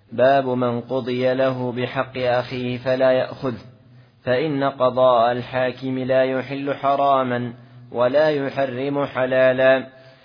باب من قضي له بحق أخيه فلا يأخذ، فإن قضاء الحاكم لا يحل حراما ولا يحرم حلالا.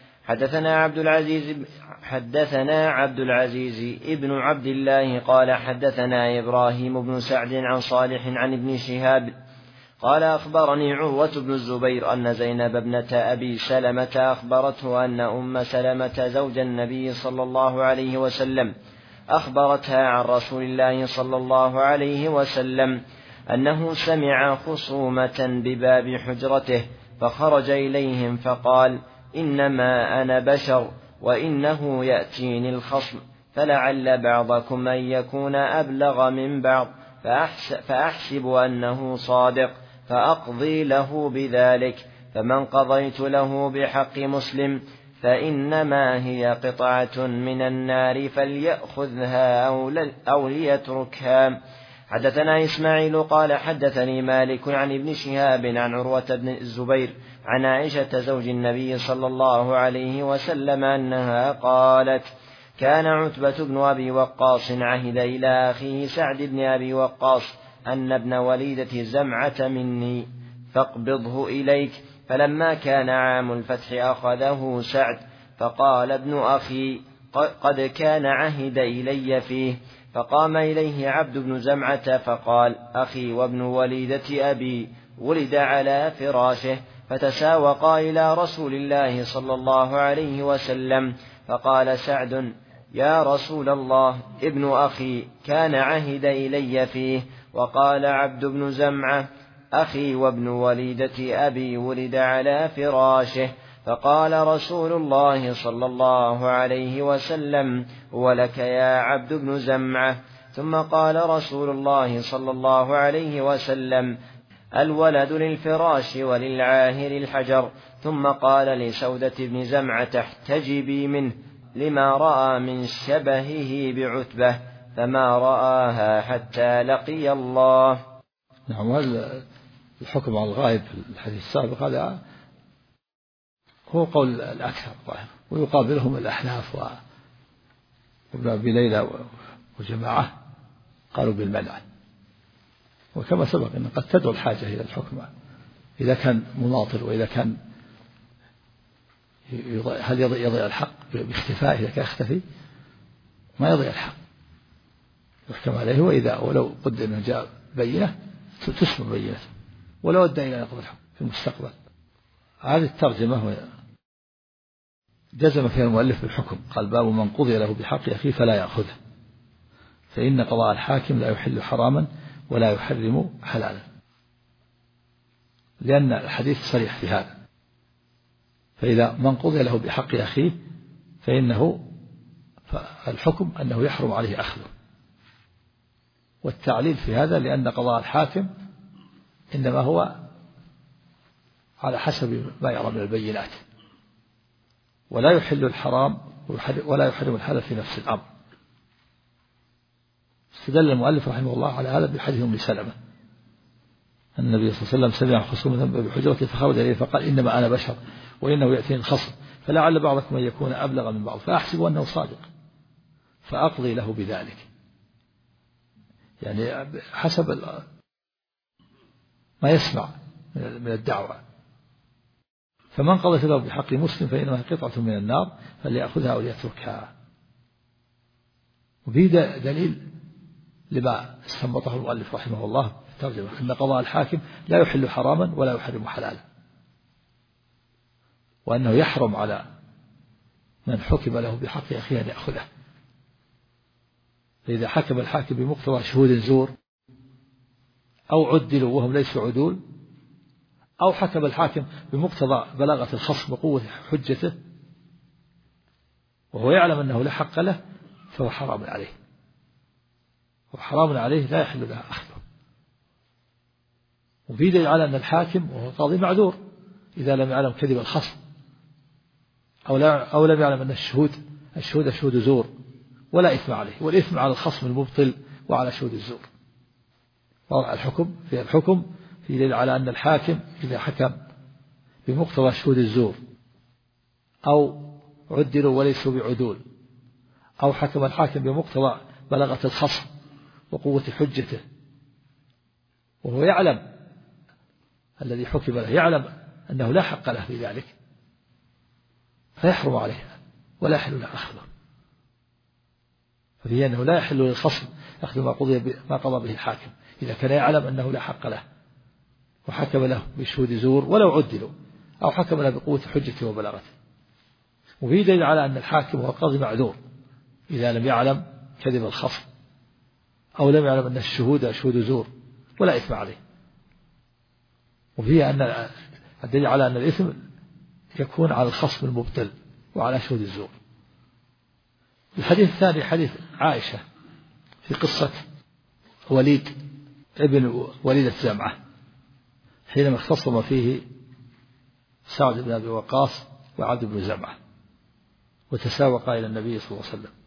حدثنا عبد العزيز ابن عبد الله قال حدثنا إبراهيم بن سعد عن صالح عن ابن شهاب قال أخبرني عروة بن الزبير أن زينب ابنة أبي سلمة أخبرته أن أم سلمة زوج النبي صلى الله عليه وسلم أخبرتها عن رسول الله صلى الله عليه وسلم أنه سمع خصومة بباب حجرته فخرج إليهم فقال: إنما أنا بشر وإنه يأتيني الخصم، فلعل بعضكم أن يكون أبلغ من بعض، فأحسب أنه صادق فأقضي له بذلك، فمن قضيت له بحق مسلم فإنما هي قطعة من النار فليأخذها أو ليتركها. حدثنا إسماعيل قال حدثني مالك عن ابن شهاب عن عروة بن الزبير عن عائشة زوج النبي صلى الله عليه وسلم أنها قالت: كان عتبة بن أبي وقاص عهد إلى أخيه سعد بن أبي وقاص أن ابن وليدة زمعة مني فاقبضه إليك، فلما كان عام الفتح أخذه سعد، فقال ابن أخي: قد كان عهد إلي فيه، فقام إليه عبد بن زمعة فقال: أخي وابن وليدة أبي ولد على فراشه، فتساوقا إلى رسول الله صلى الله عليه وسلم، فقال سعد: يا رسول الله، ابن أخي كان عهد إلي فيه. وقال عبد بن زمعة: أخي وابن وليدة أبي ولد على فراشه، فقال رسول الله صلى الله عليه وسلم: ولك يا عبد بن زمعة. ثم قال رسول الله صلى الله عليه وسلم: الولد للفراش وللعاهر الحجر. ثم قال لسودة بن زمعة: احتجبي منه لما رأى من شبهه بعتبة، فما رآها حتى لقي الله. نعم. وهذا الحكم على الغائب في الحديث السابق هذا هو قول الأكثر، ويقابلهم الأحناف وابن أبي ليلى وجماعة قالوا بالمنع. وكما سبق أن قد تدعو الحاجة إلى الحكم إذا كان مناطل، وإذا كان هل يضيع الحق باختفاء، إذا كان يختفي ما يضيع الحق يحكم عليه، وإذا ولو قد أنه جاء بينة تسمى بينة ولو أدى إلى نقض الحكم في المستقبل. هذه الترجمة جزم فيها المؤلف بالحكم، قال: باب من قضي له بحق أخيه فلا يأخذه، فإن قضاء الحاكم لا يحل حراما ولا يحرم حلالا، لأن الحديث صريح في هذا. فإذا من قضي له بحق أخيه فإنه الحكم أنه يحرم عليه أخذه، والتعليل في هذا لأن قضاء الحاكم إنما هو على حسب ما يرى من البينات، ولا يحل الحرام ولا يحرم الحلال في نفس الأمر. استدل المؤلف رحمه الله على هذا بحديث أم سلمة أن النبي صلى الله عليه وسلم سمع خصومة بحجرته فخرج إليه فقال: إنما أنا بشر وإنه يأتيني الخصم، فلعل بعضكم أن يكون أبلغ من بعض، فأحسب أنه صادق فأقضي له بذلك. يعني حسب ما يسمع من الدعوة. فمن قضى له بحق مسلم فإنها قطعة من النار فليأخذها أو ليتركها. وفي دليل لما استنبطه المؤلف رحمه الله في الترجمة أن قضاء الحاكم لا يحل حراما ولا يحرم حلالا، وأنه يحرم على من حكم له بحق أخيه أن يأخذه. فإذا حكم الحاكم بمقتضى شهود زور أو عدلوا وهم ليسوا عدول، أو حكم الحاكم بمقتضى بلاغة الخصم وقوة حجته وهو يعلم أنه لا حق له، فهو حرام عليه، وحرام عليه لا يحل له أخذه. وفي دليل على أن الحاكم وهو قاضي معذور إذا لم يعلم كذب الخصم أو لم يعلم أن الشهود شهود زور، ولا إثم عليه، والإثم على الخصم المبطل وعلى شهود الزور. الحكم في دليل على أن الحاكم إذا حكم بمقتضى شهود الزور أو عدلوا وليسوا بعدول، أو حكم الحاكم بمقتضى بلغة الخصم وقوة حجته، وهو يعلم الذي حكم له يعلم أنه لا حق له في ذلك، فيحرم عليه ولا يحل له أخذه. ففيه أنه لا يحل للخصم أخذ ما قضى به الحاكم إذا كان يعلم أنه لا حق له وحكم له بشهود زور ولو عدلوا، أو حكم له بقوة حجته وبلاغته. وفيه دليل على أن الحاكم والقاضي معذور إذا لم يعلم كذب الخصم أو لم يعلم أن الشهود شهود زور ولا إثم عليه. وفيه أن الدليل على أن الإثم يكون على الخصم المبطل وعلى شهود الزور. الحديث الثاني حديث عائشة في قصة وليد ابن وليدة زمعة حينما اختصم فيه سعد بن أبي وقاص وعبد بن زمعة وتساوقا إلى النبي صلى الله عليه وسلم،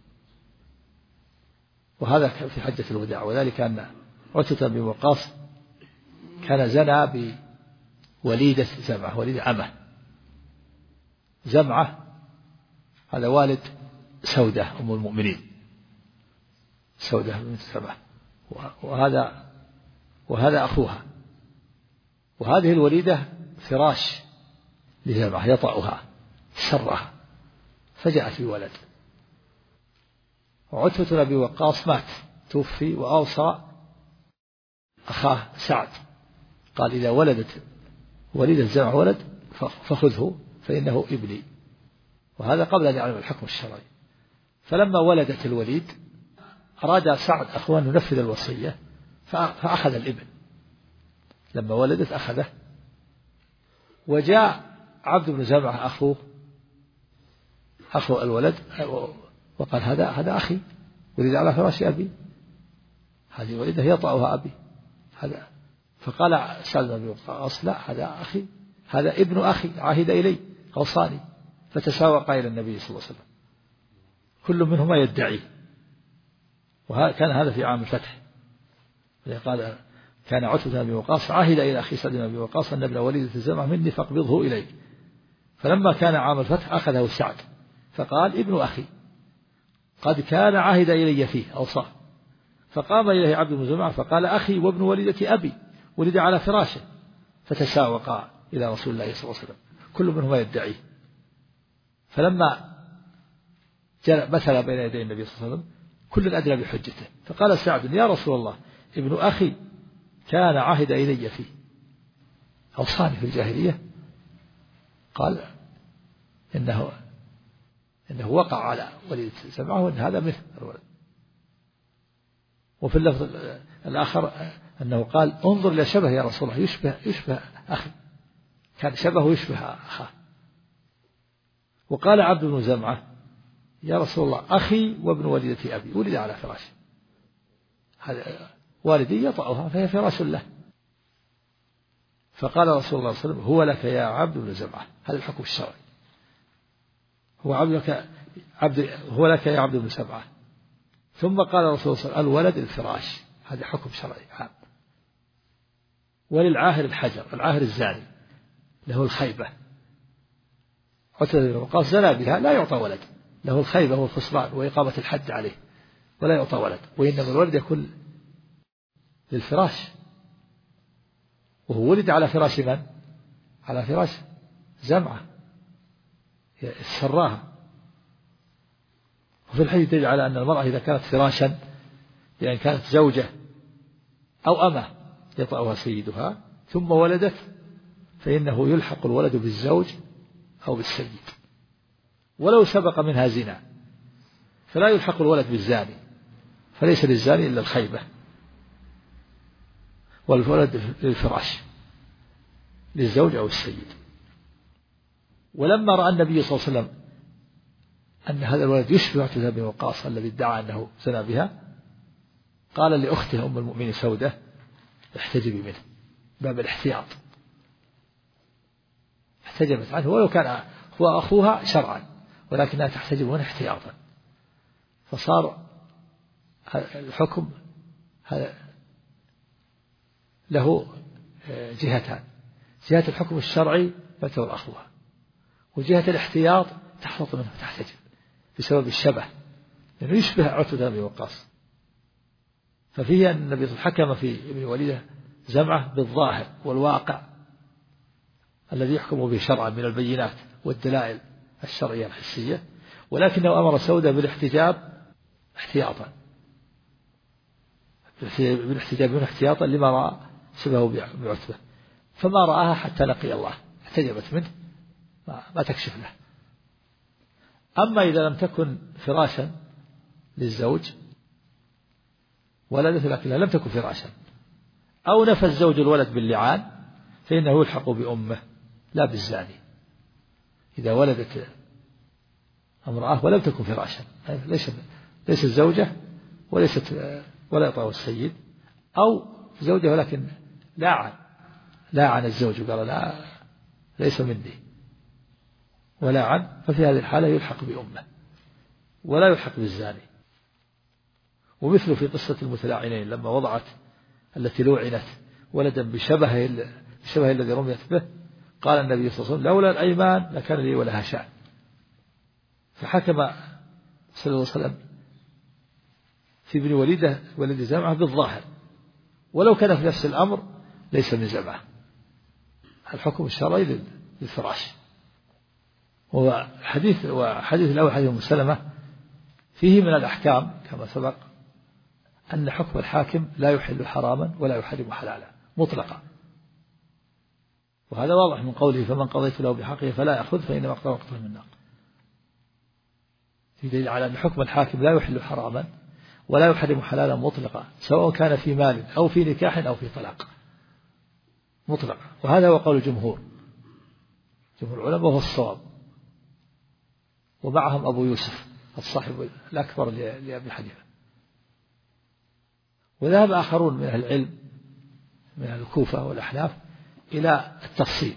وهذا في حجة الوداع. وذلك أن عتبة بن وقاص كان زنى بوليدة زمعة، وليدة أمه. زمعة هذا والد سودة أم المؤمنين، سودة بنت زمعة، وهذا أخوها. وهذه الوليدة فراش لزمعة يطأها سرها فجاءت بولد. وعتبة بن أبي وقاص مات توفي، وأوصى أخاه سعد قال إذا ولدت وليدة زمعة ولد فخذه فإنه ابني، وهذا قبل أن يعلم الحكم الشرعي. فلما ولدت الوليد أراد سعد أخوه أن ينفذ الوصية فأخذ الابن، لما ولدت أخذه. وجاء عبد بن زمعة أخو الولد وقال هذا أخي ولد على فراش أبي، هذه ولده يطأها أبي هذا. فقال سعد بن أبي وقاص لا هذا أخي، هذا ابن أخي عهد إلي أوصاني. فتساوق إلى النبي صلى الله عليه وسلم كل منهما يدعي. وكان هذا في عام الفتح، قال كان عتبة بن أبي وقاص عهد إلى أخي سعد بن أبي وقاص أن ابن وليدة الزمعة مني فاقبضه إلي. فلما كان عام الفتح أخذه سعد فقال ابن أخي قد كان عهد إلي فيه أوصاه. فقام إليه عبد بن زمعة فقال أخي وابن وليدة أبي ولد على فراشه. فتساوقا إلى رسول الله صلى الله عليه وسلم كل منهما يدعي. فلما مثل بين يدي النبي صلى الله عليه وسلم كل أدلى بحجته. فقال سعد يا رسول الله ابن أخي كان عهد إلي فيه أوصاني في الجاهلية. قال إنه وقع على وليدة زمعة وأن هذا مثل الولد. وفي اللفظ الآخر أنه قال انظر إلى شبه يا رسول الله يشبه أخي، كان شبهه يشبه أخاه. وقال عبد بن زمعة يا رسول الله أخي وابن وليدة أبي ولد على فراشه، هذا والدي يطأها فهي فراش له. فقال رسول الله صلى الله عليه وسلم هو لك يا عبد بن زمعة، هذا الحكم الشرعي، هو لك يا عبد بن زمعة. ثم قال رسول الله صلى الله عليه وسلم الولد الفراش، هذا حكم شرعي عام. وللعاهر الحجر، العاهر الزاني له الخيبة. عتبة بن وقاص زنى بها لا يعطى ولد، له الخيبة والخسران وإقامة الحد عليه ولا يعطى ولد، وإنما الولد يكون للفراش. وهو ولد على فراش من؟ على فراش زمعة سراها. وفي الحديث دليل على أن المرأة إذا كانت فراشا يعني كانت زوجة أو أمة يطأها سيدها ثم ولدت فإنه يلحق الولد بالزوج أو بالسيد، ولو سبق منها زنا فلا يلحق الولد بالزاني، فليس للزاني إلا الخيبة، والولد للفراش للزوج أو السيد. ولما رأى النبي صلى الله عليه وسلم أن هذا الولد يشبه عتبة بن وقاص الذي ادعى أنه زنى بها قال لأخته أم المؤمنين سودة احتجبي منه، باب الاحتياط. احتجبت عنه ولو كان هو أخوها شرعا، ولكنها تحتجب منه احتياطا. فصار الحكم له جهتان، جهة الحكم الشرعي فتور أخوها، وجهة الاحتياط تحفظ منه تحتجب بسبب الشبه، لأنه يشبه عتبة بن وقاص ففيه أن النبي صلى الله عليه وسلم حكم في ابن وليدة زمعة بالظاهر والواقع الذي يحكم به شرعا من البينات والدلائل الشرعية الحسية، ولكنه أمر سودة بالاحتجاب احتياطا، بالاحتجاب احتياطا لما رأى شبهه بعتبة، فما رآها حتى لقي الله احتجبت منه ما تكشف له. أما إذا لم تكن فراشا للزوج ولدت لكنها لم تكن فراشا، أو نفى الزوج الولد باللعان، فإنه يلحق بأمه لا بالزاني. إذا ولدت امرأة ولم تكن فراشا، ليست زوجة ولا يطأ السيد، أو زوجة ولكن لاعن الزوج قال لا ليس مني ولاعن، ففي هذه الحالة يلحق بأمه ولا يلحق بالزاني. ومثل في قصة المتلاعنين لما وضعت التي لوعنت ولدا بشبه الذي رميت به، قال النبي صلى الله عليه وسلم لولا الأيمان لكان لي ولها شأن. فحكم صلى الله عليه وسلم في ابن وليدة ولد زمعة بالظاهر، ولو كان في نفس الأمر ليس من زمعة. الحكم الشرعي للفراش. وحديث الأول حديث أم سلمة فيه من الأحكام كما سبق أن حكم الحاكم لا يحل حراما ولا يحرم حلالا مطلقا، وهذا واضح من قوله فمن قضيت له بحقه فلا يأخذ فإنما اقتضى قتله من النار. في دليل على أن حكم الحاكم لا يحل حراما ولا يحرم حلالا مطلقا، سواء كان في مال أو في نكاح أو في طلاق مطلقا. وهذا هو قول جمهور العلماء وهو الصواب، ومعهم أبو يوسف الصاحب الأكبر لأبي حنيفة. وذهب آخرون من أهل العلم من الكوفة والأحناف إلى التفصيل،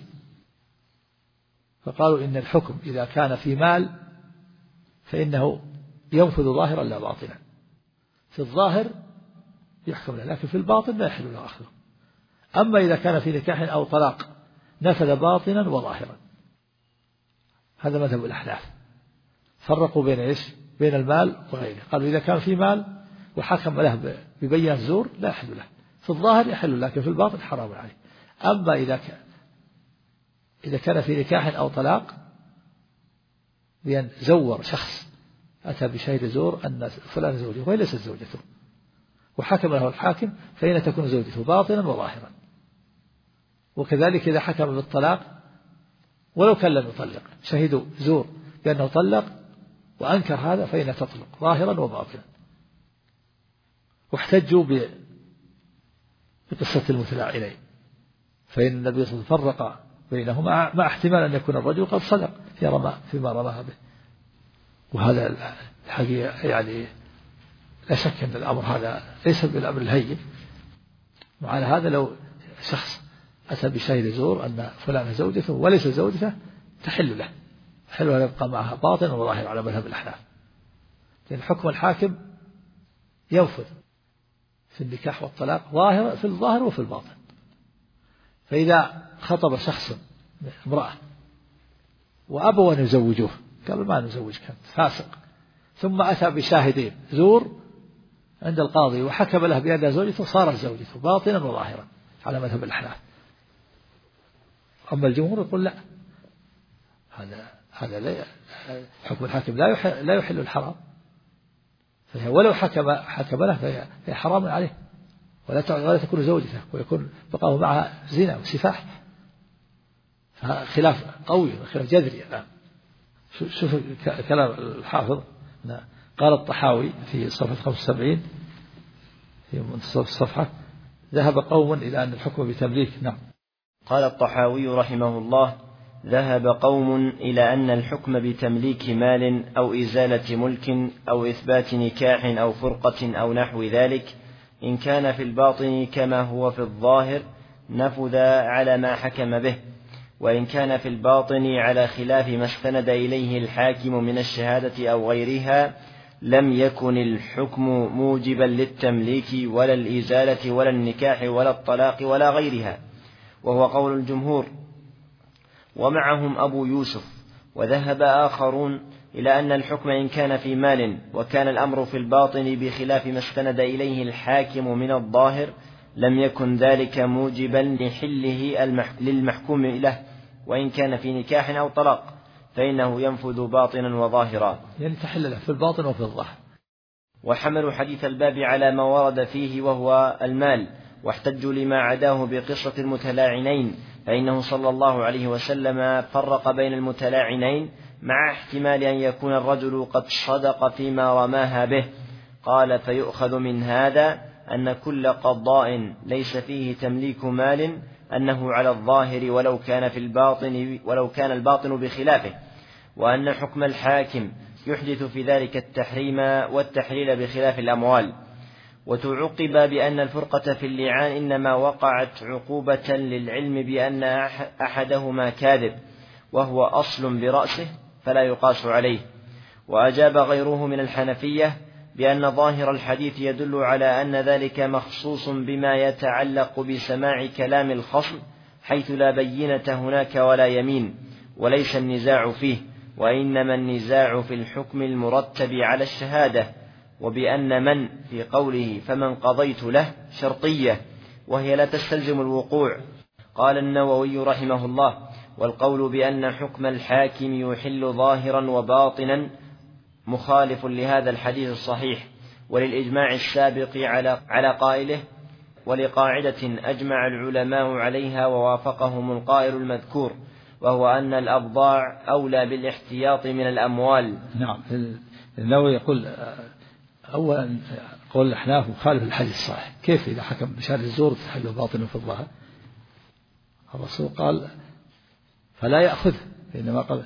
فقالوا إن الحكم إذا كان في مال فإنه ينفذ ظاهرا لا باطنا. في الظاهر يحكم له، لكن في الباطن لا يحل له أخذه. أما إذا كان في نكاح أو طلاق نفذ باطنا وظاهرا. هذا مذهب الأحناف، فرقوا بين المال وغيره. قالوا إذا كان في مال وحكم له ببينة زور لا يحل له، في الظاهر يحل لكن في الباطن حرام عليه. أما إذا كان في نكاح أو طلاق بأن زور شخص أتى بشهادة زور أن فلان زوجته وهي ليست زوجته وحكم له الحاكم فإن تكون زوجته باطنا وظاهرا. وكذلك إذا حكم بالطلاق ولو كان لم يطلق شهدوا زور بأنه طلق وأنكر هذا فإن تطلق ظاهرا وباطنا. واحتجوا بقصة المتلاعنين، فإن النبي صلى الله عليه وسلم فرق بينهما مع احتمال أن يكون الرجل قد صدق فيما رماها به. وهذا الحقيقة يعني لا شك أن الأمر هذا ليس بالأمر الهين. وعلى هذا لو شخص أتى بشهادة زور أن فلان زوجته وليس زوجته تحل له يبقى معها باطن وظاهر على مذهب الأحناف، لأن حكم الحاكم ينفذ في النكاح والطلاق ظاهر في الظاهر وفي الباطن. فإذا خطب شخص امرأة وأبوا أن يزوجوه قالوا ما نزوجك أنت فاسق، ثم أتى بشاهدين زور عند القاضي وحكم له بأنها زوجته صارت زوجته باطنا وظاهرا على مذهب الأحناف. أما الجمهور يقول لا، هذا حكم الحاكم لا يحل الحرام، ولو حكم له فهي حرام عليه ولا تكون زوجته ويكون بقاه معها زنا وسفاح. خلاف قوي وخلاف جذري الآن. شوف كلام الحافظ قال الطحاوي في صفحة 75 في منتصف الصفحة ذهب قوم إلى أن الحكم بتمليك. نعم. قال الطحاوي رحمه الله ذهب قوم إلى أن الحكم بتمليك مال أو إزالة ملك أو إثبات نكاح أو فرقة أو نحو ذلك إن كان في الباطن كما هو في الظاهر نفذ على ما حكم به، وإن كان في الباطن على خلاف ما استند إليه الحاكم من الشهادة أو غيرها لم يكن الحكم موجبا للتمليك ولا الإزالة ولا النكاح ولا الطلاق ولا غيرها، وهو قول الجمهور ومعهم أبو يوسف. وذهب آخرون إلى أن الحكم إن كان في مال وكان الأمر في الباطن بخلاف ما استند إليه الحاكم من الظاهر لم يكن ذلك موجبا لحله للمحكوم له، وإن كان في نكاح أو طلاق فإنه ينفذ باطنا وظاهرا، يعني تحل له في الباطن وفي الظاهر. وحملوا حديث الباب على ما ورد فيه وهو المال، واحتجوا لما عداه بقصة المتلاعنين، فإنه صلى الله عليه وسلم فرق بين المتلاعنين مع احتمال أن يكون الرجل قد صدق فيما رماها به. قال: فيؤخذ من هذا أن كل قضاء ليس فيه تمليك مال أنه على الظاهر ولو كان الباطن بخلافه، وأن حكم الحاكم يحدث في ذلك التحريم والتحليل بخلاف الأموال. وتعقب بأن الفرقة في اللعان إنما وقعت عقوبة للعلم بأن أحدهما كاذب وهو أصل برأسه فلا يقاس عليه. وأجاب غيره من الحنفية بأن ظاهر الحديث يدل على أن ذلك مخصوص بما يتعلق بسماع كلام الخصم، حيث لا بينة هناك ولا يمين، وليس النزاع فيه، وإنما النزاع في الحكم المرتب على الشهادة، وبأن من في قوله فمن قضيت له شرطية وهي لا تستلزم الوقوع. قال النووي رحمه الله: والقول بأن حكم الحاكم يحل ظاهرا وباطنا مخالف لهذا الحديث الصحيح وللإجماع السابق على قائله، ولقاعدة أجمع العلماء عليها ووافقهم القائل المذكور، وهو أن الأبضاع أولى بالاحتياط من الأموال. نعم. النووي يقول أولا قول الأحناف مخالف الحديث الصحيح. كيف إذا حكم بشهادة الزور تحل باطن في الظاهر؟ الرسول قال فلا يأخذ، إنما قال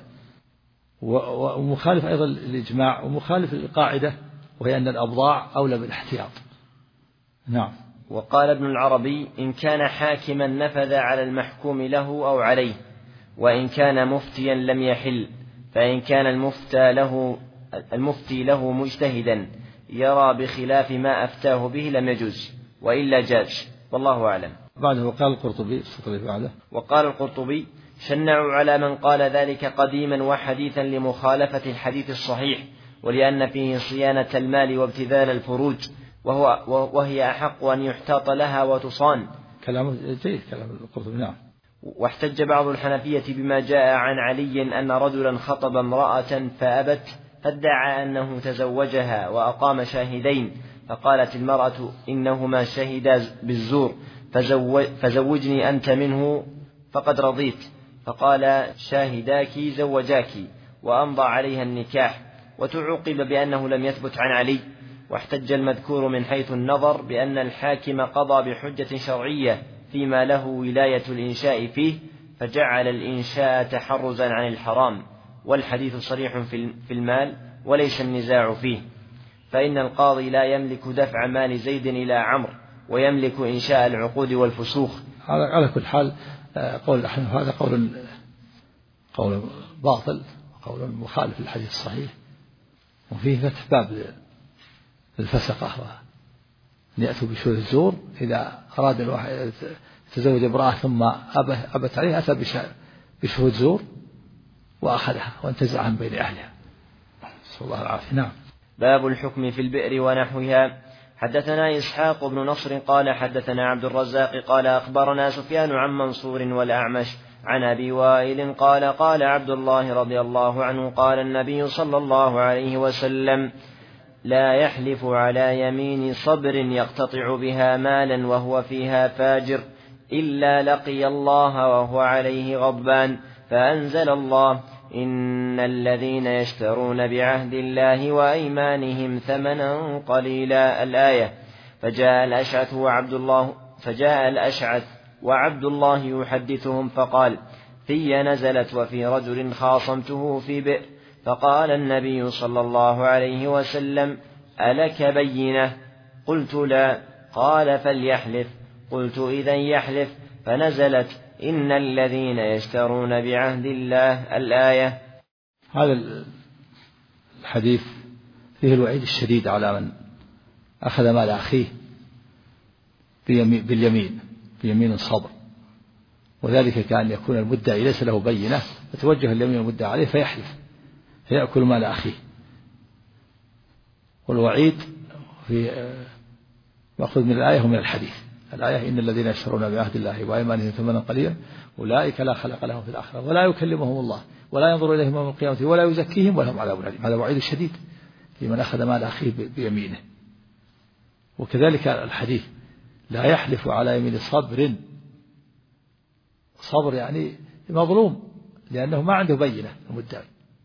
ومخالف أيضا الإجماع، ومخالف القاعدة وهي أن الأبضاع أولى بالاحتياط. نعم. وقال ابن العربي: إن كان حاكما نفذ على المحكوم له أو عليه، وإن كان مفتيا لم يحل، فإن كان المفتي له مجتهدا يرى بخلاف ما أفتاه به لم يجوز، وإلا جاز، والله أعلم. بعده قال القرطبي وقال القرطبي: شنعوا على من قال ذلك قديما وحديثا لمخالفة الحديث الصحيح، ولأن فيه صيانة المال وابتذال الفروج، وهي أحق أن يحتاط لها وتصان. كلام جيد كلام القرطبي. نعم. واحتج بعض الحنفية بما جاء عن علي أن رجلا خطب امرأة فأبت، فادعى أنه تزوجها وأقام شاهدين، فقالت المرأة: إنهما شهدا بالزور، فزوجني أنت منه فقد رضيت، فقال: شاهداك زوجاك، وأمضى عليها النكاح. وتعقب بأنه لم يثبت عن علي. واحتج المذكور من حيث النظر بأن الحاكم قضى بحجة شرعية فيما له ولاية الإنشاء فيه، فجعل الإنشاء تحرزا عن الحرام، والحديث صريح في المال وليس النزاع فيه، فإن القاضي لا يملك دفع مال زيد إلى عمرو، ويملك إنشاء العقود والفسوخ. على كل حال قول الأحناف هذا قول باطل، قول مخالف للحديث الصحيح، وفيه فتح باب الفسقة أن يأتوا بشهود الزور. إذا أراد الواحد يتزوج امرأة ثم أبت عليه أتى بشهود زور وأخذها وانتزع عن بين أهلها، نسأل الله العافية. نعم. باب الحكم في البئر ونحوها. حدثنا إسحاق بن نصر قال حدثنا عبد الرزاق قال أخبرنا سفيان عن منصور والأعمش عن أبي وائل قال قال عبد الله رضي الله عنه قال النبي صلى الله عليه وسلم: لا يحلف على يمين صبر يقتطع بها مالا وهو فيها فاجر إلا لقي الله وهو عليه غضبان، فأنزل الله: إن الذين يشترون بعهد الله وأيمانهم ثمنا قليلا، الآية. فجاء الأشعث وعبد الله يحدثهم فقال: في نزلت وفي رجل خاصمته في بئر، فقال النبي صلى الله عليه وسلم: ألك بينة؟ قلت: لا. قال: فليحلف. قلت: إذن يحلف. فنزلت: إن الذين يشترون بعهد الله، الآية. هذا الحديث فيه الوعيد الشديد على من أخذ مال أخيه بيمين صبر، وذلك كأن يكون المدعي ليس له بينة فتوجه اليمين المدعى عليه فيحلف، فيأكل مال أخيه. والوعيد في مأخذ من الآية ومن الحديث. الآية إن الذين يشترون بعهد الله وأيمانهم ثمنا قليلا أولئك لا خلق لهم في الآخرة ولا يكلمهم الله ولا ينظر إليهم يوم القيامة ولا يزكيهم ولهم عذاب أليم. هذا وعيد شديد لمن أخذ مال أخيه بيمينه. وكذلك الحديث لا يحلف على يمين صبر يعني مظلوم لأنه ما عنده بينة المدعي،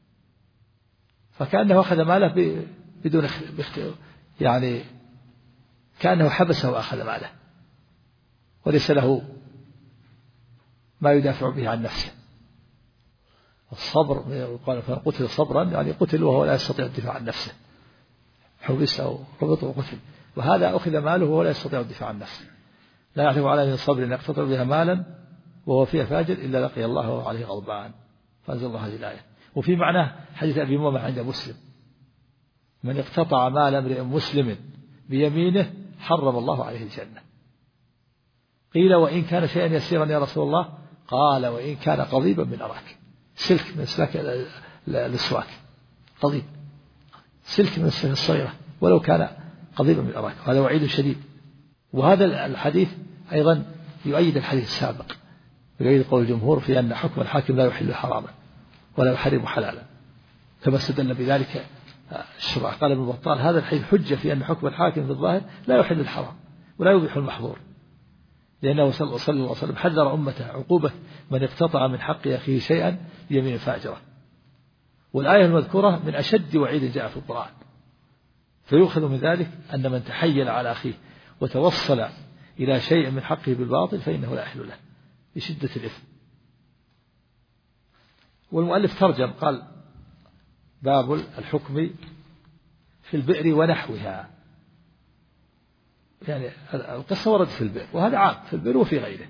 فكأنه أخذ ماله بدون يعني كأنه حبسه وأخذ ماله وليس له ما يدافع به عن نفسه. الصبر قال فقتل صبرا يعني قتل وهو لا يستطيع الدفاع عن نفسه، حبس أو ربط وقتل، وهذا أخذ ماله وهو لا يستطيع الدفاع عن نفسه. لا يعرف على من صبر أن يقتطع بها مالا وهو فيها فاجر إلا لقي الله وهو عليه غضبان. فأنزل الله هذه الآية. وفي معناه حديث أبي أمامة عند مسلم من اقتطع مال امرئ مسلم بيمينه حرم الله عليه الجنة. قيل وإن كان شيئا يسيرا يا رسول الله؟ قال وإن كان قضيبا من أراك، سلك من سلاك السواك، قضيب سلك من السلك الصغيرة ولو كان قضيبا من أراك. هذا وعيد شديد. وهذا الحديث أيضا يؤيد الحديث السابق، يؤيد قول الجمهور في أن حكم الحاكم لا يحل حراما ولا يحرم حلالا، كما استدل بذلك الشرع. قال ابن بطال هذا الحديث حجة في أن حكم الحاكم في الظاهر لا يحل الحرام ولا يبيح المحظور، لأنه صلى الله عليه وسلم حذر أمته عقوبة من اقتطع من حق أخيه شيئا بيمين فاجرة. والآية المذكورة من أشد وعيد جاء في القرآن. فيؤخذ من ذلك أن من تحيل على أخيه وتوصل إلى شيء من حقه بالباطل فإنه لا يحل له بشدة الإثم. والمؤلف ترجم قال باب الحكم في البئر ونحوها، يعني القصة وردت في البئر وهذا عام في البئر وفي غيره.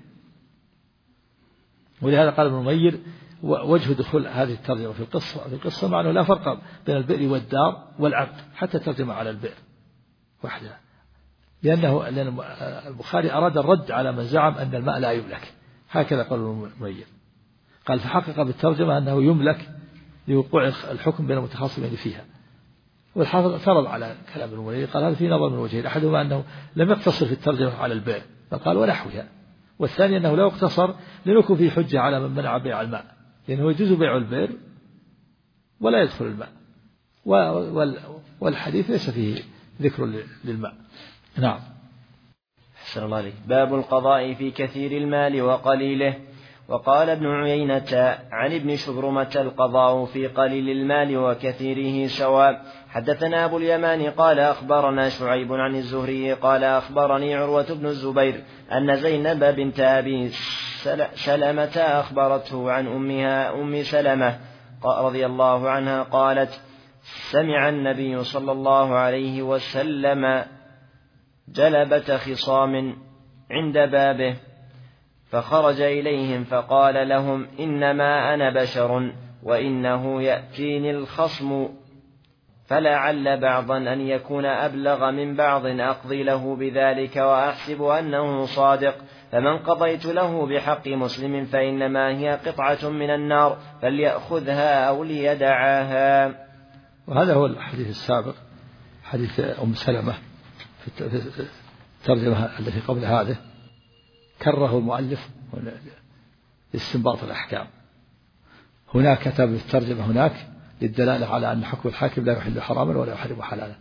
ولهذا قال ابن نمير وجه دخول هذه الترجمة في القصة مع أنه لا فرق بين البئر والدار والعبد حتى ترجمة على البئر وحدها، لأن البخاري أراد الرد على من زعم أن الماء لا يملك، هكذا قال ابن نمير. قال فحقق بالترجمة أنه يملك لوقوع الحكم بين المتخاصمين فيها. والحافظ اعترض على كلام ابن نمير، قال هذا في نظر من وجهين، أحدهما أنه لم يقتصر في الترجمة على البئر فقال ونحوها، والثاني أنه لا يقتصر لم يكن فيه حجة على من منع بيع الماء، لأنه يجوز بيع البئر ولا يدخل الماء، والحديث ليس فيه ذكر للماء. نعم. أحسن الله عليك. باب القضاء في كثير المال وقليله. وقال ابن عيينة عن ابن شبرمة القضاء في قليل المال وكثيره سواء. حدثنا أبو اليمان قال أخبرنا شعيب عن الزهري قال أخبرني عروة بن الزبير أن زينب بنت أبي سلمة أخبرته عن أمها أم سلمة رضي الله عنها قالت سمع النبي صلى الله عليه وسلم جلبة خصام عند بابه فخرج إليهم فقال لهم إنما أنا بشر وإنه يأتيني الخصم فلعل بعضا أن يكون أبلغ من بعض أقضي له بذلك وأحسب أنه صادق، فمن قضيت له بحق مسلم فإنما هي قطعة من النار فليأخذها أو ليدعاها. وهذا هو الحديث السابق حديث أم سلمة في الترجمة التي قبل هذه، كره المؤلف لاستنباط الأحكام. هناك كتب الترجمة هناك للدلالة على أن حكم الحاكم لا يحل حراما ولا يحرم حلالا،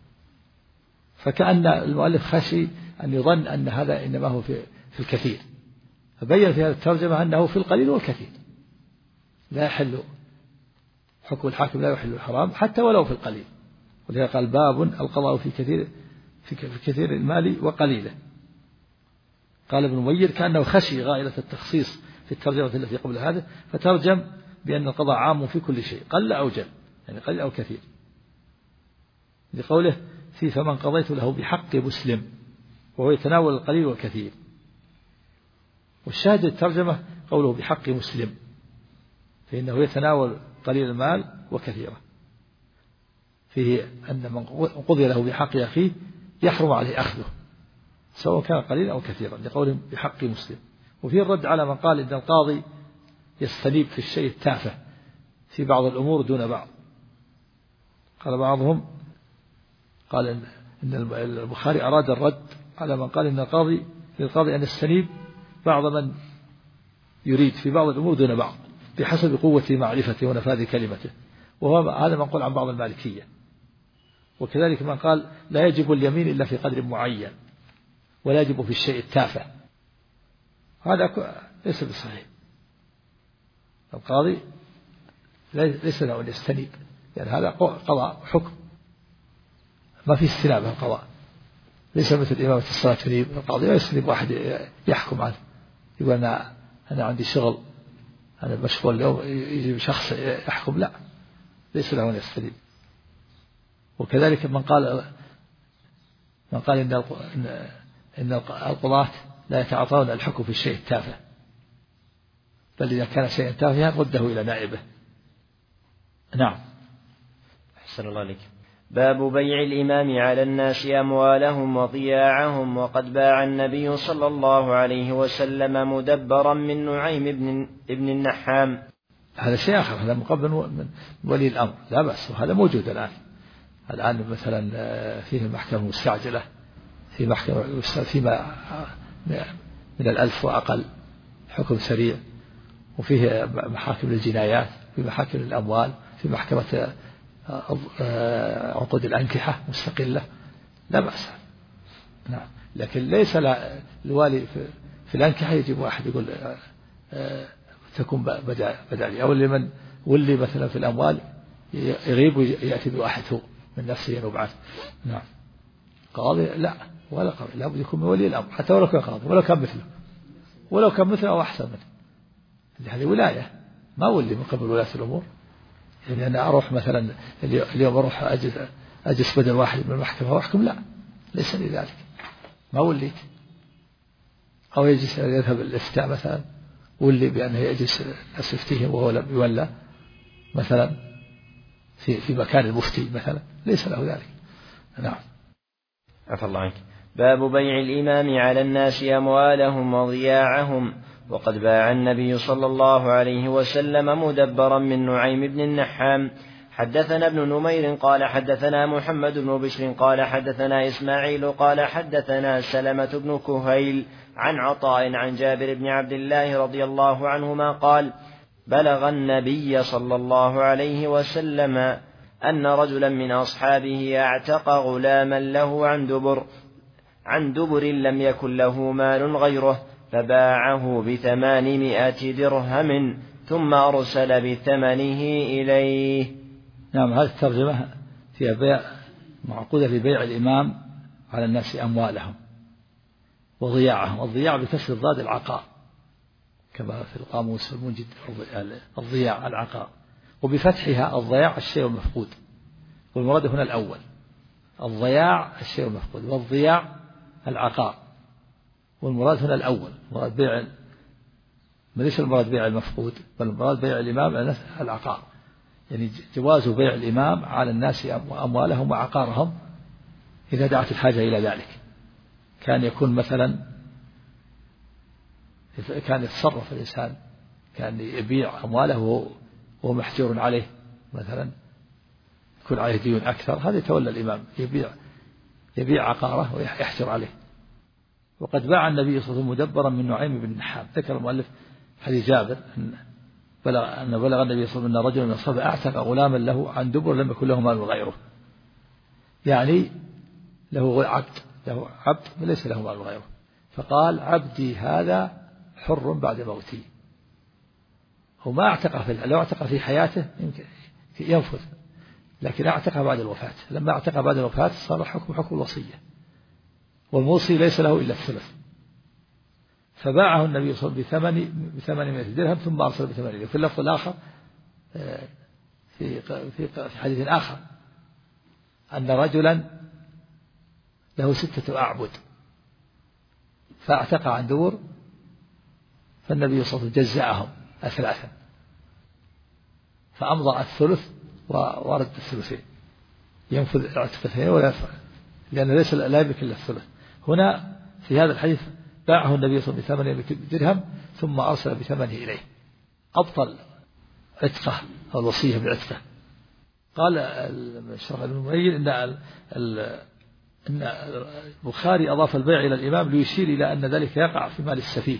فكأن المؤلف خشي أن يظن أن هذا إنما هو في الكثير، فبين في هذه الترجمة أنه في القليل والكثير لا يحل حكم الحاكم لا يحل الحرام حتى ولو في القليل. ولذلك قال باب القضاء في كثير المال وقليله. قال ابن نمير كأنه خشي غائلة التخصيص في الترجمة التي قبل هذا فترجم بأن القضاء عام في كل شيء قل أو جل، يعني قليل أو كثير، لقوله في فمن قضيت له بحق مسلم وهو يتناول القليل والكثير. والشاهد الترجمة قوله بحق مسلم فإنه يتناول قليل المال وكثيره، فيه أن من قضي له بحق أخيه يحرم عليه أخذه سواء كان قليلا أو كثيرا لقوله بحق مسلم. وفيه الرد على من قال إن القاضي يستنيب في الشيء التافه في بعض الأمور دون بعض، قال بعضهم قال إن البخاري أراد الرد على من قال إن القاضي للقاضي أن يستنيب بعض من يريد في بعض الأمور دون بعض بحسب قوة معرفته ونفاذ كلمته، وهو هذا منقول عن بعض المالكية. وكذلك من قال لا يجب اليمين إلا في قدر معين ولا يجب في الشيء التافه، هذا ليس بصحيح. القاضي ليس له أن يستنيب، يعني هذا قضاء حكم ما في استنابه القضاء، ليس مثل إمامة الصلاة تنيب. القاضي لا يستنيب واحد يحكم عنه يقول أنا عندي شغل أنا مشغول اليوم يجي شخص يحكم، لا ليس له أن يستنيب. وكذلك من قال إن القضاة لا يتعاطون الحكم في الشيء التافه، بل إذا كان شيئا تافها رده إلى نائبه. نعم. أحسن الله عليك. باب بيع الإمام على الناس أموالهم وضياعهم. وقد باع النبي صلى الله عليه وسلم مدبرا من نعيم ابن النحام. هذا شيء آخر، هذا مقبل من ولي الأمر، لا بأس، وهذا موجود الآن مثلا فيه المحكمة المستعجلة، في محكمة فيما من 1000 وأقل حكم سريع، وفيه محاكم للجنايات، في محاكم للأموال، في محكمة عقود الأنكحة مستقلة، لا بأس. نعم. لكن ليس الوالي في الأنكحة يجب واحد يقول تكون بدالي، أو لمن ولي مثلا في الأموال يغيب ويأتي بواحد هو من نفسه ينوب. نعم. قاضي لا، ولا قاضي لابد يكون من ولي الأمر، حتى ولو كان قاضي ولو كان مثله أو أحسن منه. هذه ولاية، ما ولي من قبل ولاة الأمور. يعني أنا أروح مثلا اليوم أروح أجلس بدل واحد من المحكمة وأحكم، لا ليس لي ذلك، ما وليت. أو يذهب الإفتاء مثلا ولي بأنه يجلس الناس يفتيهم وهو لم يولى مثلا في مكان المفتي مثلا، ليس له ذلك. نعم. عفى الله عنك. باب بيع الإمام على الناس أموالهم وضياعهم. وقد باع النبي صلى الله عليه وسلم مدبرا من نعيم بن النحام. حدثنا ابن نمير قال حدثنا محمد بن بشر قال حدثنا إسماعيل قال حدثنا سلمة بن كهيل عن عطاء عن جابر بن عبد الله رضي الله عنهما قال بلغ النبي صلى الله عليه وسلم أن رجلا من أصحابه اعتق غلاما له عن دبر لم يكن له مال غيره، فباعه ب800 درهم ثم أرسل بثمنه إليه. نعم. هذه الترجمة فيها بيع معقودة في بيع الإمام على الناس أموالهم وضياعهم. الضياع بكسر الضاد العقار كما في القاموس المنجد، الضياع العقار، وبفتحها الضياع الشيء المفقود، والمراد هنا الأول الضياع الشيء المفقود، والضياع العقار، والمراد هنا الأول مراد بيع، ليس المراد بيع المفقود، بل المراد بيع الإمام على العقار، يعني جواز بيع الإمام على الناس أموالهم وعقارهم إذا دعت الحاجة إلى ذلك. كان يكون مثلا كان يتصرف الإنسان، كان يبيع أمواله وهو محجور عليه مثلا، يكون عليه ديون أكثر، هذا يتولى الإمام يبيع عقاره ويحجر عليه. وقد باع النبي صلى الله عليه وسلم مدبرا من نعيم بن النحام. ذكر المؤلف حديث جابر أن بلغ النبي صلى الله عليه وسلم أن رجلا من الصحابة أعتق غلاما له عن دبر لم يكن له مال غيره، يعني له عبد وليس له مال غيره، فقال عبدي هذا حر بعد موتي. هو ما اعتقه لو اعتقه في حياته يمكن ينفذ، لكن اعتقه بعد الوفاة. لما اعتقه بعد الوفاة صار حكم الوصية، والموصي ليس له إلا الثلث. فباعه النبي صلى الله عليه وسلم ب800 درهم ثم أرسل ب800. في اللفظ الآخر في حديث آخر أن رجلا له 6 أعبد فاعتق عن دور، فالنبي صلى الله عليه وسلم جزأهم 3 فأمضى الثلث ورد الثلثين، ينفذ الاعتقاثين ولا يفعل، لأن ليس لا يملك إلا الثلث. هنا في هذا الحديث باعه النبي صلى الله عليه وسلم ب800 درهم ثم أرسل بثمنه إليه، أبطل عتقه أو الوصية بعتقه، قال الشيخ ابن المنير إن البخاري أضاف البيع إلى الإمام ليشير إلى أن ذلك يقع في مال السفيه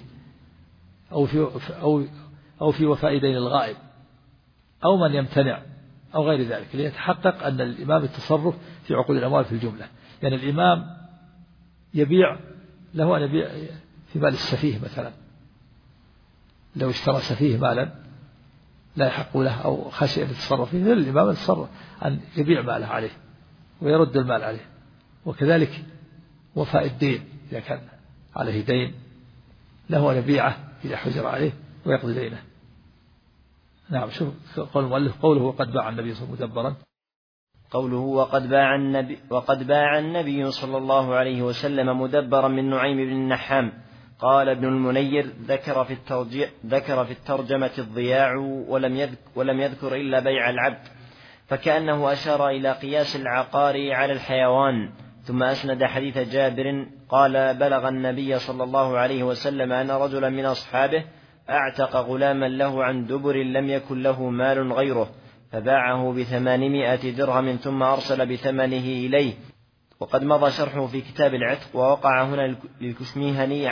أو في وفاء دين الغائب أو من يمتنع أو غير ذلك، ليتحقق أن الإمام التصرف في عقود الأموال في الجملة. يعني الإمام يبيع له أن يبيع في مال السفيه مثلا، لو اشترى سفيه مالا لا يحق له أو خشي أن يتصرف فيه، الإمام يتصرف أن يبيع ماله عليه ويرد المال عليه. وكذلك وفاء الدين، إذا كان عليه دين له أن يبيعه إذا حجر عليه ويقضي دينه. نعم. شوف قول المؤلف قوله وقد باع النبي صلى الله عليه وسلم مدبرا، قوله وقد باع النبي صلى الله عليه وسلم مدبرا من نعيم بن النحام. قال ابن المنير ذكر في الترجمة الضياع ولم يذكر إلا بيع العبد، فكأنه أشار إلى قياس العقار على الحيوان. ثم أسند حديث جابر قال بلغ النبي صلى الله عليه وسلم أن رجلا من أصحابه أعتق غلاما له عن دبر لم يكن له مال غيره، فباعه ب800 درهم ثم أرسل بثمنه إليه. وقد مضى شرحه في كتاب العتق. ووقع هنا للكشميهني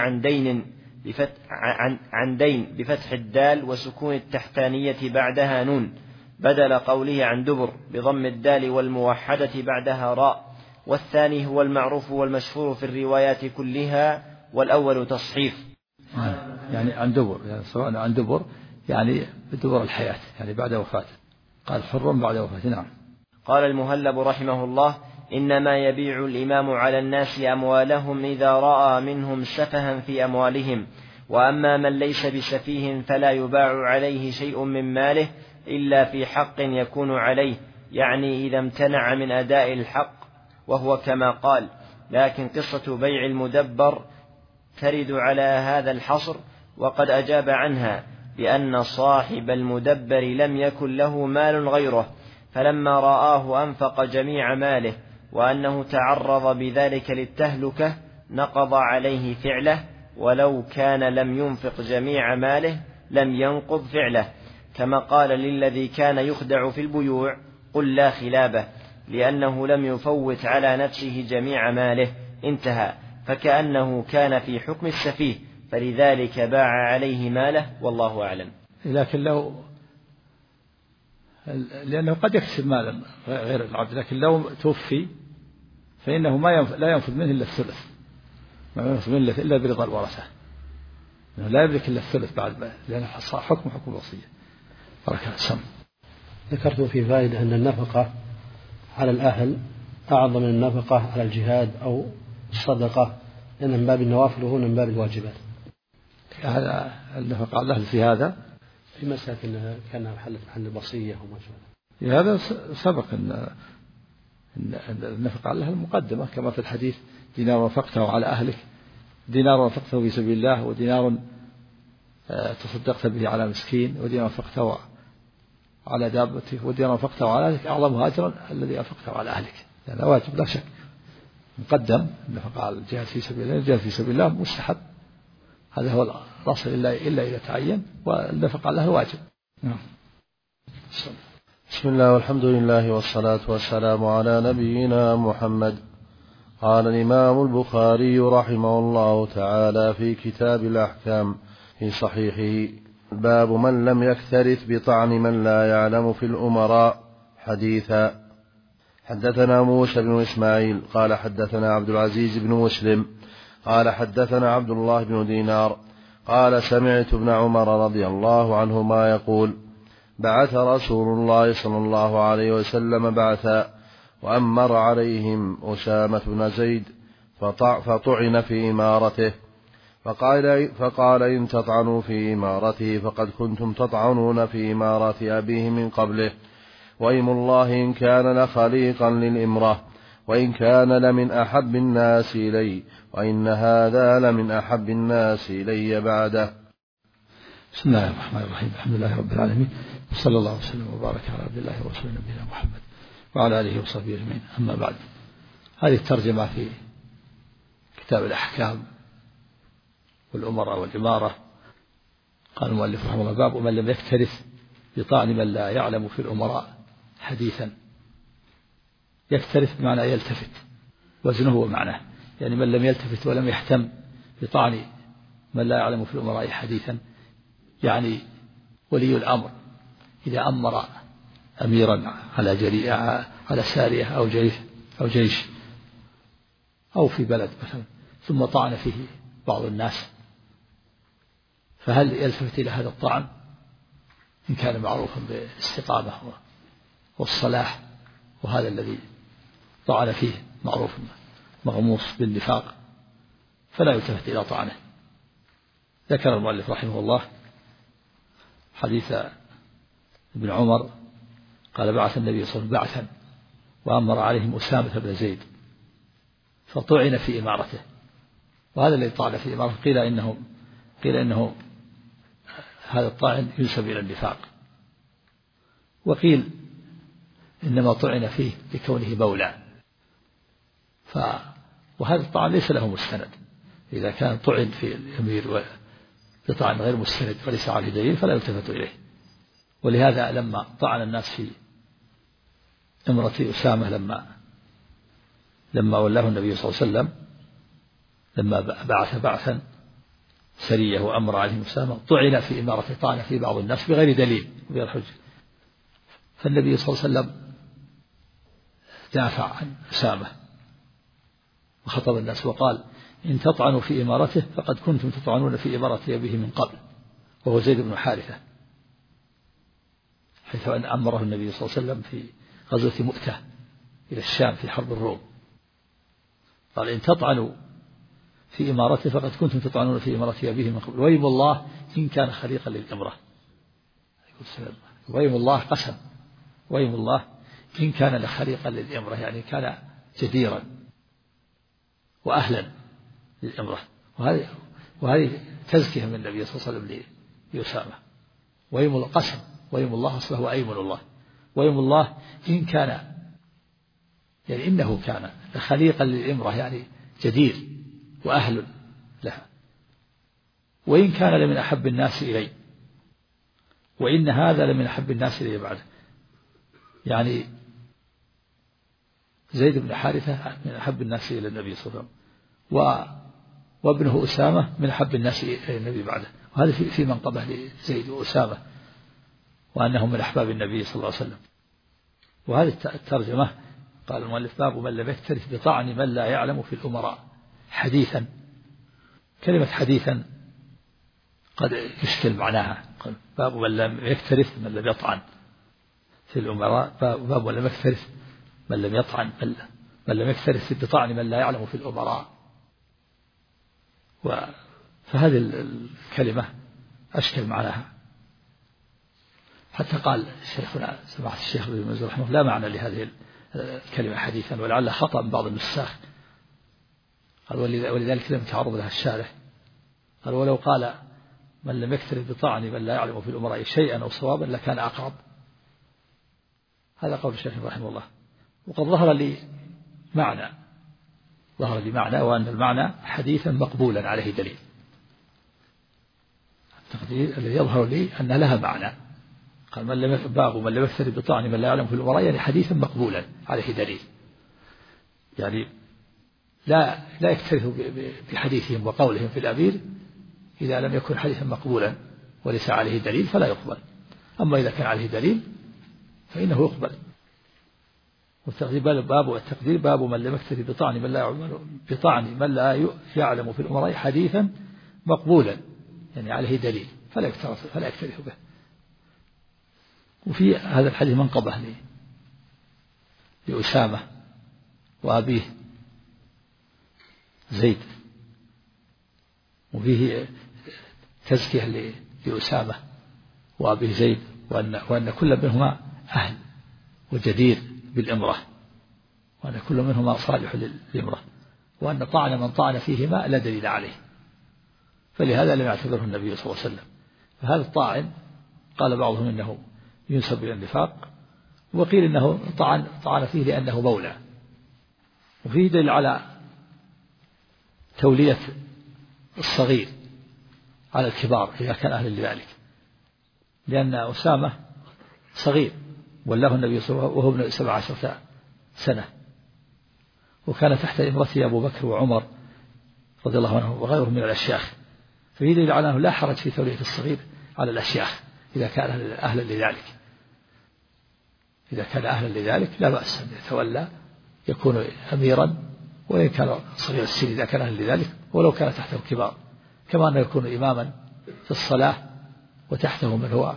عن دين بفتح الدال وسكون التحتانية بعدها نون، بدل قوله عن دبر بضم الدال والموحدة بعدها راء. والثاني هو المعروف والمشهور في الروايات كلها، والأول تصحيف. يعني عن دبر، يعني سواء عن دبر يعني بدبر الحياة، يعني بعد وفاته. قال حر بعد وفاته. نعم. قال المهلب رحمه الله إنما يبيع الإمام على الناس أموالهم إذا رأى منهم سفها في أموالهم، وأما من ليس بسفيه فلا يباع عليه شيء من ماله إلا في حق يكون عليه، يعني إذا امتنع من أداء الحق، وهو كما قال. لكن قصة بيع المدبر ترد على هذا الحصر، وقد أجاب عنها بأن صاحب المدبر لم يكن له مال غيره، فلما رآه أنفق جميع ماله، وأنه تعرض بذلك للتهلكة نقض عليه فعله، ولو كان لم ينفق جميع ماله لم ينقض فعله، كما قال للذي كان يخدع في البيوع قل لا خلابه، لأنه لم يفوت على نفسه جميع ماله. انتهى. فكأنه كان في حكم السفيه، فلذلك باع عليه ماله، والله أعلم. لكن لأنه قد يكسب مالا غير العبد، لكن لو توفي فإنه لا ينفذ منه إلا الثلث، ما ينفذ منه إلا برضا الورثة، إنه لا يملك إلا الثلث بعد، لأنه حكم الوصية. بارك الله فيك. ذكرت في فائدة أن النفقة على الأهل أعظم من النفقة على الجهاد أو الصدقة، لأن من باب النوافل وهو من باب الواجبات. هذا النفقة على الأهل في هذا في مسألة كان محل الوصية وما شابه. هذا سبق أن النفقة على الأهل مقدمة، كما في الحديث دينار انفقته على أهلك، دينار انفقته في سبيل الله، ودينار تصدقت به على مسكين، ودينار انفقته على دابتك، ودينار انفقته على أهلك أعظم أجرا الذي انفقته على أهلك. هذا واجب لا شك، مقدم النفقة على الجهاد في سبيل الله. الجهاد في سبيل الله مستحب، هذا هو الأصل إلا إذا تعين، والنفقة على الأهل واجب. نعم. بسم الله والحمد لله والصلاة والسلام على نبينا محمد. قال الإمام البخاري رحمه الله تعالى في كتاب الأحكام في صحيحه: باب من لم يكترث بطعن من لا يعلم في الأمراء. حديثا. حدثنا موسى بن إسماعيل قال حدثنا عبد العزيز بن مسلم قال حدثنا عبد الله بن دينار قال سمعت ابن عمر رضي الله عنهما يقول: بعث رسول الله صلى الله عليه وسلم بعثا، وأمر عليهم أسامة بن زيد فطعن في إمارته، فقال إن تطعنوا في إمارته فقد كنتم تطعنون في إمارة أبيه من قبله، وإيم الله إن كان لخليقا للإمرة، وإن كان لمن أحب الناس إلي، وإن هذا لمن أحب الناس إلي بعده. بسم الله الرحمن الرحيم. الحمد لله رب العالمين، وصلى الله وسلم وبارك على عبد الله ورسوله نبينا محمد وعلى آله وصحبه أجمعين. أما بعد، هذه الترجمة في كتاب الأحكام والأمراء والإمارة. قال المؤلف رحمه الله: باب من لم يكترث بطعن من لا يعلم في الأمراء حديثا. يكترث بمعنى يلتفت، وزنه ومعناه، يعني من لم يلتفت ولم يهتم بطعن من لا يعلم في الأمراء حديثا، يعني ولي الأمر إذا أمر أميرا على سارية أو جيش أو في بلد مثلا ثم طعن فيه بعض الناس، فهل يلتفت إلى هذا الطعن إن كان معروفا بالاستقامة والصلاح، وهذا الذي طعن فيه معروف مغموس بالنفاق فلا يلتفت إلى طعنه. ذكر المؤلف رحمه الله حديث ابن عمر قال بعث النبي صلى الله عليه وسلم بعثا وأمر عليهم أسامة بن زيد فطعن في إمارته، وهذا الذي طعن في إمارته قيل إنه هذا الطاعن ينسب إلى النفاق، وقيل إنما طعن فيه لكونه مولى، وهذا الطعن ليس له مستند، إذا كان طعن في الأمير بطعن غير مستند وليس عليه دليل فلا يلتفت إليه. ولهذا لما طعن الناس في امرأة أسامة لما ولاه النبي صلى الله عليه وسلم، لما بعث بعثا سرية وأمر عليهم أسامة طعن في إمارته طعن في بعض الناس بغير دليل وبغير حجة، فالنبي صلى الله عليه وسلم دافع عن أسامة وخطب الناس وقال إن تطعنوا في إمارته فقد كنتم تطعنون في إمارة أبيه من قبل، وهو زيد بن حارثة، حيث أن أمره النبي صلى الله عليه وسلم في غزوة مؤتة إلى الشام في حرب الروم، قال إن تطعنوا في إمارته فقد كنتم تطعنون في إمارة أبيه من قبل، ويم الله إن كان خليقا للإمرة، ويم الله قسم، ويم الله إن كان لخليقا للإمرة، يعني كان جديرا وأهلا للإمرة، وهذه تزكية من النبي صلى الله عليه وسلم لأسامة. ويم الله قسم، ويم الله أصله وأيمن الله، ويم الله إن كان يعني إنه كان لخليقا للإمرة، يعني جدير وأهل لها، وإن كان لمن أحب الناس إلي، وإن هذا لمن أحب الناس إلي بعده، يعني زيد بن حارثة من أحب الناس إلى النبي صلى الله عليه وسلم، وابنه أسامة من أحب الناس إلى النبي بعده، وهذا في منقبة لزيد وأسامة وأنهم من أحباب النبي صلى الله عليه وسلم. وهذه الترجمة قال المؤلف باب من لم يكترث بطعن من لا يعلم في الأمراء حديثا. كلمة حديثا قد يشكل معناها، باب من لم يكترث من لم يطعن في الأمراء، باب من لم يكترث من لم يطعن من لم يكترث بطعن من لا يعلم في الأمراء. فهذه الكلمة أشكل معناها، حتى قال شيخنا سماحة الشيخ ابن باز رحمه الله لا معنى لهذه الكلمة حديثا، ولعل خطأ من بعض النساخ، قال ولذلك لم يتعرض لها الشارح، قال ولو قال من لم يكترث بطعن من لا يعلم في الأمراء شيئا أو صوابا لكان أقرب. هذا قول الشيخ رحمه الله. وقد ظهر لي معنى وأن المعنى حديثا مقبولا عليه دليل. التقدير الذي يظهر لي أن لها معنى، قال باب من لم يكترث بطعن من لا يعلم في الأمراء، يعني حديثا مقبولا عليه دليل، يعني لا يكترث بحديثهم وقولهم في الأمير إذا لم يكن حديثا مقبولا وليس عليه دليل فلا يقبل، أما إذا كان عليه دليل فإنه يقبل. والتقدير باب من لم يكترث بطعن من لا يعلم في الأمراء حديثا مقبولا، يعني عليه دليل فلا يكترث به. وفي هذا الحديث منقبة لأسامة وأبيه زيد، وفيه تزكية لأسامة وأبيه زيد، وأن كل منهما أهل وجدير بالإمرة، وأن كل منهما صالح للإمرة، وأن طعن من طعن فيهما لا دليل عليه، فلهذا لم يعتبره النبي صلى الله عليه وسلم. فهذا الطاعن قال بعضهم إنه ينسب إلى النفاق، وقيل إنه طعن فيه لأنه مولى. وفيه دليل على تولية الصغير على الكبار إذا كان أهل لذلك، لأن أسامة صغير ولاه النبي صلى الله عليه وسلم وهو ابن 17 سنة، وكان تحت إمرته أبو بكر وعمر رضي الله عنه وغيرهم من الأشياخ، ففي دليل على أنه لا حرج في تولية الصغير على الأشياخ إذا كان أهلا لذلك. إذا كان أهلا لذلك لا بأس أن يتولى، يكون أميرا وإن كان صغير السن إذا كان أهلا لذلك، ولو كان تحته كبار، كما أنه يكون إماما في الصلاة وتحته من هو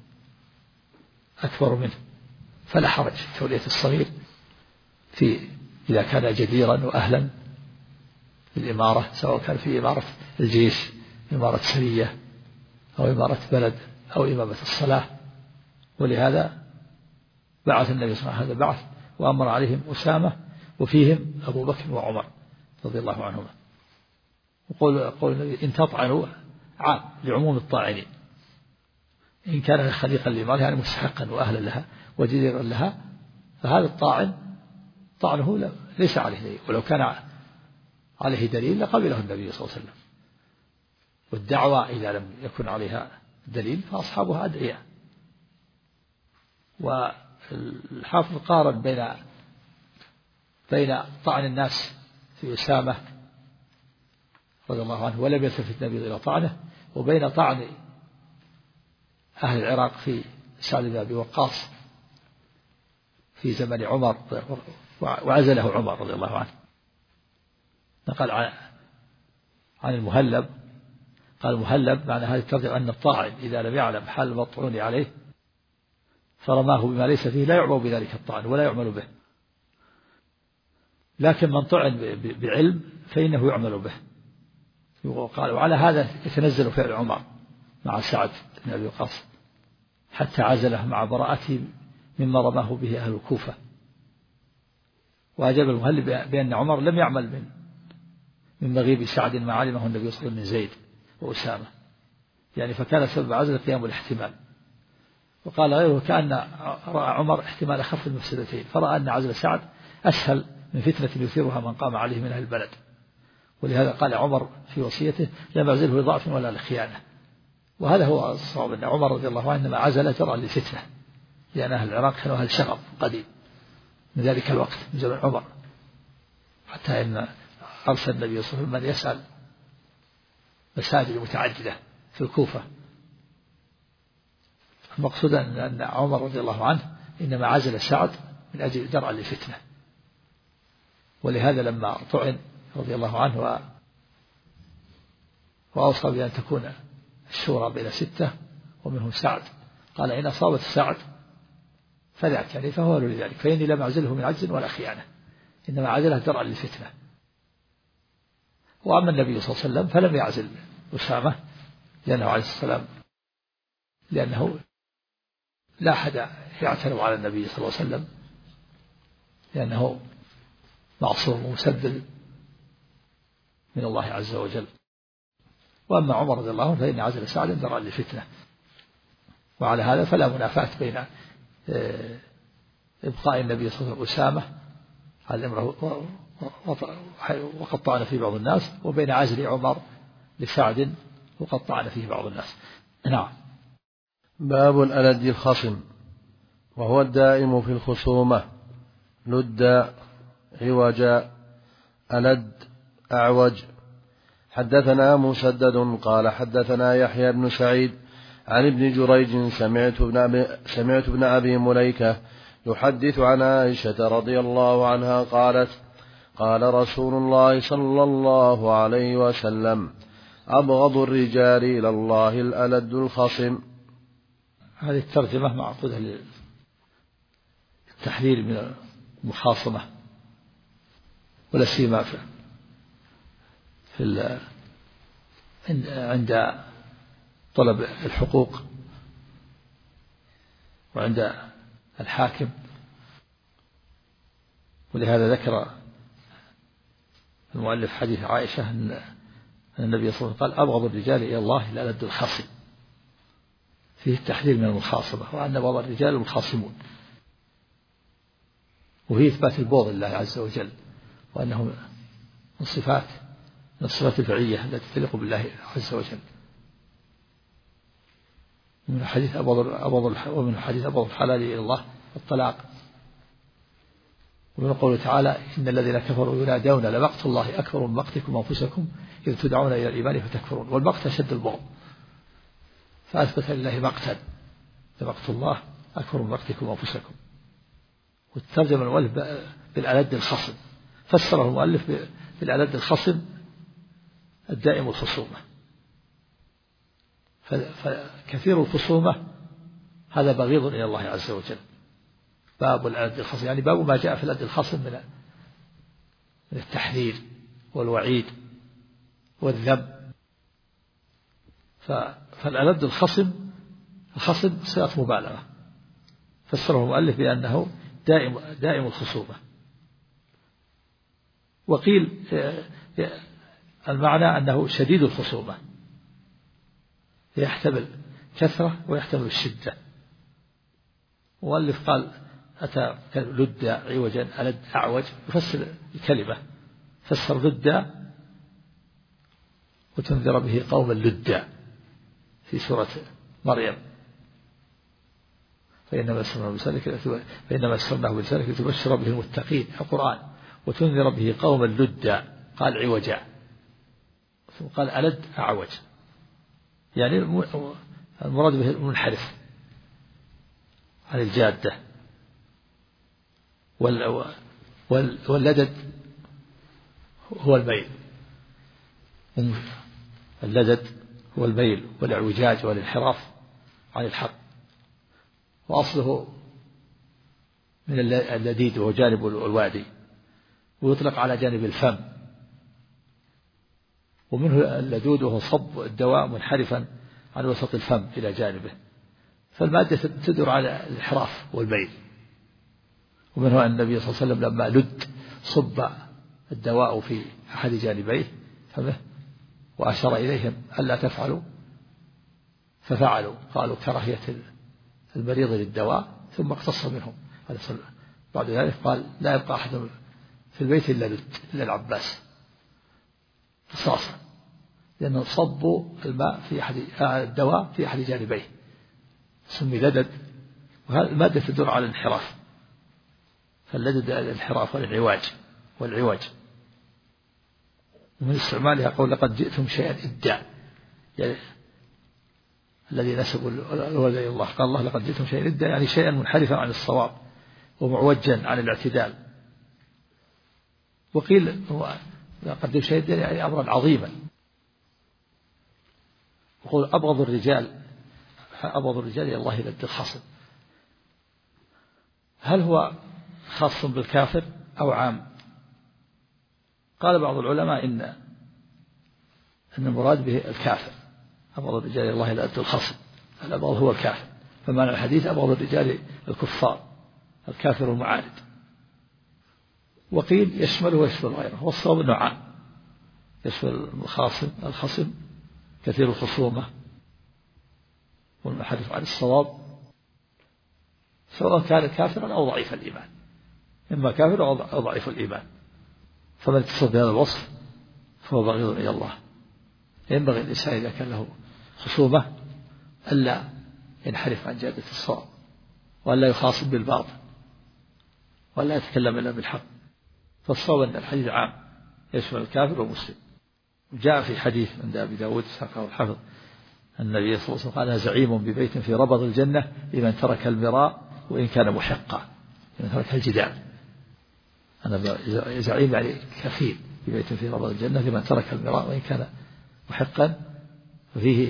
أكبر منه، فلا حرج في تولية الصغير إذا كان جديرا وأهلا بالإمارة، سواء كان في إمارة الجيش، إمارة سرية، أو إمارة بلد، أو إمامة الصلاة. ولهذا بعث النبي صلى الله عليه وسلم هذا بعث وأمر عليهم أسامة وفيهم أبو بكر وعمر رضي الله عنهما. وقول النبي إن تطعنوا عام لعموم الطاعنين، إن كان خليقا لمال يعني مستحقا وأهلا لها وجديرا لها، فهذا الطاعن طعنه ليس عليه دليل، ولو كان عليه دليل لقبله النبي صلى الله عليه وسلم. والدعوة إذا لم يكن عليها دليل فأصحابها أدعياء. والحافظ قارن بين طعن الناس في أسامة رضي الله عنه ولم يلتفت النبي إلى طعنه، وبين طعن أهل العراق في سعد بن أبي وقاص في زمن عمر وعزله عمر رضي الله عنه. نقل عن المهلب قال المهلب معنى هذه الترجمة أن الطاعن إذا لم يعلم حال المطعون عليه فرماه بما ليس فيه لا يعمل بذلك الطعن ولا يعمل به، لكن من طعن بعلم فإنه يعمل به. وقال وعلى هذا يتنزل فعل عمر مع سعد بن أبي وقاص حتى عزله مع براءته مما رماه به أهل الكوفة. وأجاب المهلب بأن عمر لم يعمل من مغيب سعد ما علمه النبي صلى الله عليه وسلم من زيد وأسامة، يعني فكان سبب عزل قيام الاحتمال. وقال غيره كأن رأى عمر احتمال أخف المفسدتين، فرأى أن عزل سعد أسهل من فتنة يثيرها من قام عليه من أهل البلد. ولهذا قال عمر في وصيته لم يعزله لضعف ولا لخيانة. وهذا هو الصواب، أن عمر رضي الله عنه ما عزل جرى لفتنة، لأن أهل العراق كانوا أهل شغب قديم من ذلك الوقت من زمن عمر، حتى إن أرسل النبي صلى الله عليه وسلم من يسأل مساجد متعددة في الكوفة. المقصود أن عمر رضي الله عنه إنما عزل سعد من أجل درءا لفتنة. ولهذا لما طعن رضي الله عنه وأوصى بأن تكون الشورى بين 6 ومنهم سعد، قال إن أصابت سعد فذاك يعني فهو لذلك، فإني لم أعزله من عجز ولا خيانة، إنما عزله درءا للفتنة. وأما النبي صلى الله عليه وسلم فلم يعزل أسامة لأنه عليه السلام لأنه لا أحد يعترض على النبي صلى الله عليه وسلم، لأنه معصوم ومسدد من الله عز وجل. وأما عمر رضي الله عنه فإن عزل سعد درءا للفتنة. وعلى هذا فلا منافاة بين إبقاء النبي صلى الله عليه وسلم أسامة على الأمر وقد طعن فيه بعض الناس، وبين عزل عمر لسعد وقد طعن فيه بعض الناس. نعم. باب الألد الخصم، وهو الدائم في الخصومة، لد عوجا ألد أعوج. حدثنا مسدد قال حدثنا يحيى بن سعيد عن ابن جريج سمعت ابن أبي مليكة يحدث عن عائشة رضي الله عنها قالت قال رسول الله صلى الله عليه وسلم أبغض الرجال إلى الله الألد الخصم. هذه الترجمة معقودة للتحذير من المخاصمة، ولا سيما عند طلب الحقوق وعند الحاكم. ولهذا ذكر المؤلف حديث عائشة أن النبي صلى الله عليه وسلم قال أبغض الرجال إلى الله الألد الخصم، فيه التحذير من المخاصمة، وأن بعض الرجال المخاصمون، وهي إثبات البغض لله عز وجل، وأنه من الصفات الفعلية التي تليق بالله عز وجل. ومن حديث أبغض الحلال إلى الله الطلاق، ومن قوله تعالى إن الذين كفروا ينادون لمقت الله أكبر من مقتكم أنفسكم إذ تدعون إلى الإيمان فتكفرون، والمقت أشد البغض، فأثبت لله مقتا لمقت الله أكبر من مقتكم أنفسكم. وترجم المؤلف بالألد الخصم، فسره المؤلف بالألد الخصم الدائم الخصومة، فكثير الخصومة هذا بغيض إلى الله عز وجل. باب الألد الخصم يعني باب ما جاء في الألد الخصم من التحذير والوعيد والذم. فالألد الخصم صيغة مبالغة، فسره المؤلف بأنه دائم الخصومة. وقيل المعنى أنه شديد الخصومة، يحتمل كثرة ويحتمل الشدة. المؤلف قال أتى لد عوجا ألد أعوج، يفسر الكلمة، فسر لد وتنذر به قوما لدا في سورة مريم، فإنما يسرناه بلسانك لتبشر به المتقين القرآن، وتنذر به قوما لدا قال عوجا، ثم قال ألد أعوج، يعني المراد به المنحرف عن الجادة. واللدد هو الميل، اللدد هو الميل والاعوجاج والانحراف عن الحق، وأصله من اللديد وهو جانب الوادي، ويطلق على جانب الفم، ومنه اللدود وهو صب الدواء منحرفا عن وسط الفم إلى جانبه، فالمادة تدور على الانحراف والميل. ومنه أن النبي صلى الله عليه وسلم لما لد صب الدواء في أحد جانبيه فمه وأشار إليهم ألا تفعلوا ففعلوا، قالوا كراهية المريض للدواء، ثم اقتص منهم. بعد ذلك قال لا يبقى أحد في البيت إلا العباس قصاصا، لأنه صبوا الماء في أحد الدواء في أحد جانبيه، سمي لدد. وهذه المادة تدور على الانحراف، فاللدد الانحراف والعواج. ومن استعمالها قول لقد جئتم شيئا إدا، يعني الذي نسبوا الولد إلى الله، قال الله لقد جئتم شيئا إدا يعني شيئا منحرفا عن الصواب ومعوجا عن الاعتدال. وقيل لقد جئتم شيئا إدا يعني أمرا عظيما. وقول أبغض الرجال إلى الله لد الخصم، هل هو خاص بالكافر أو عام؟ قال بعض العلماء إن المراد به الكافر، أبغض الرجال إلى الله لد الخصم، الأبغض هو الكافر، فمعنى الحديث أبغض الرجال الكفار الكافر المعاند. وقيل يشمله ويشمل غيره، والصواب أنه عام، يشمل الخصم كثير الخصومة والمنحرف عن الصواب، سواء كان كافرا أو ضعيف الإيمان، إما كافر أو ضعيف الإيمان. فمن اتصف بهذا الوصف فهو بغيض إلى الله. ينبغي الإنسان إذا كان له خصومة ألا ينحرف عن جادة الصواب، وألا يخاصم بالباطل، وألا يتكلم إلا بالحق. فالصواب أن الحديث عام يشمل الكافر والمسلم. جاء في حديث عند أبي داود ساقه الحافظ النبي صلى الله عليه وسلم قال: زعيم ببيت في ربض الجنة لمن ترك المراء وإن كان محقا، لمن ترك الجدال. أنا زعيم يعني كفيل ببيت في ربض الجنة لمن ترك المراء وإن كان محقا، وفيه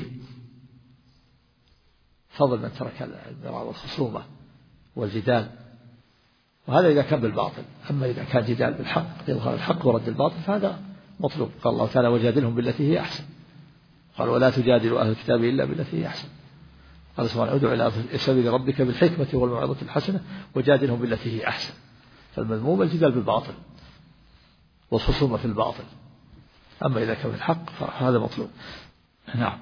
فضل من ترك المراء والخصومة والجدال، وهذا إذا كان بالباطل. أما إذا كان جدال بالحق يظهر الحق ورد الباطل فهذا مطلوب. قال الله تعالى: وجادلهم بالتي هي أحسن. قال: ولا تجادلوا أهل الكتاب إلا بالتي هي أحسن. قال سبحانه: ادع إلى سبيل ربك بالحكمة والموعظة الحسنة وجادلهم بالتي هي أحسن. فالمذموم الجدال بالباطل والخصومة في الباطل، أما إذا كان بالحق فهذا مطلوب. نعم.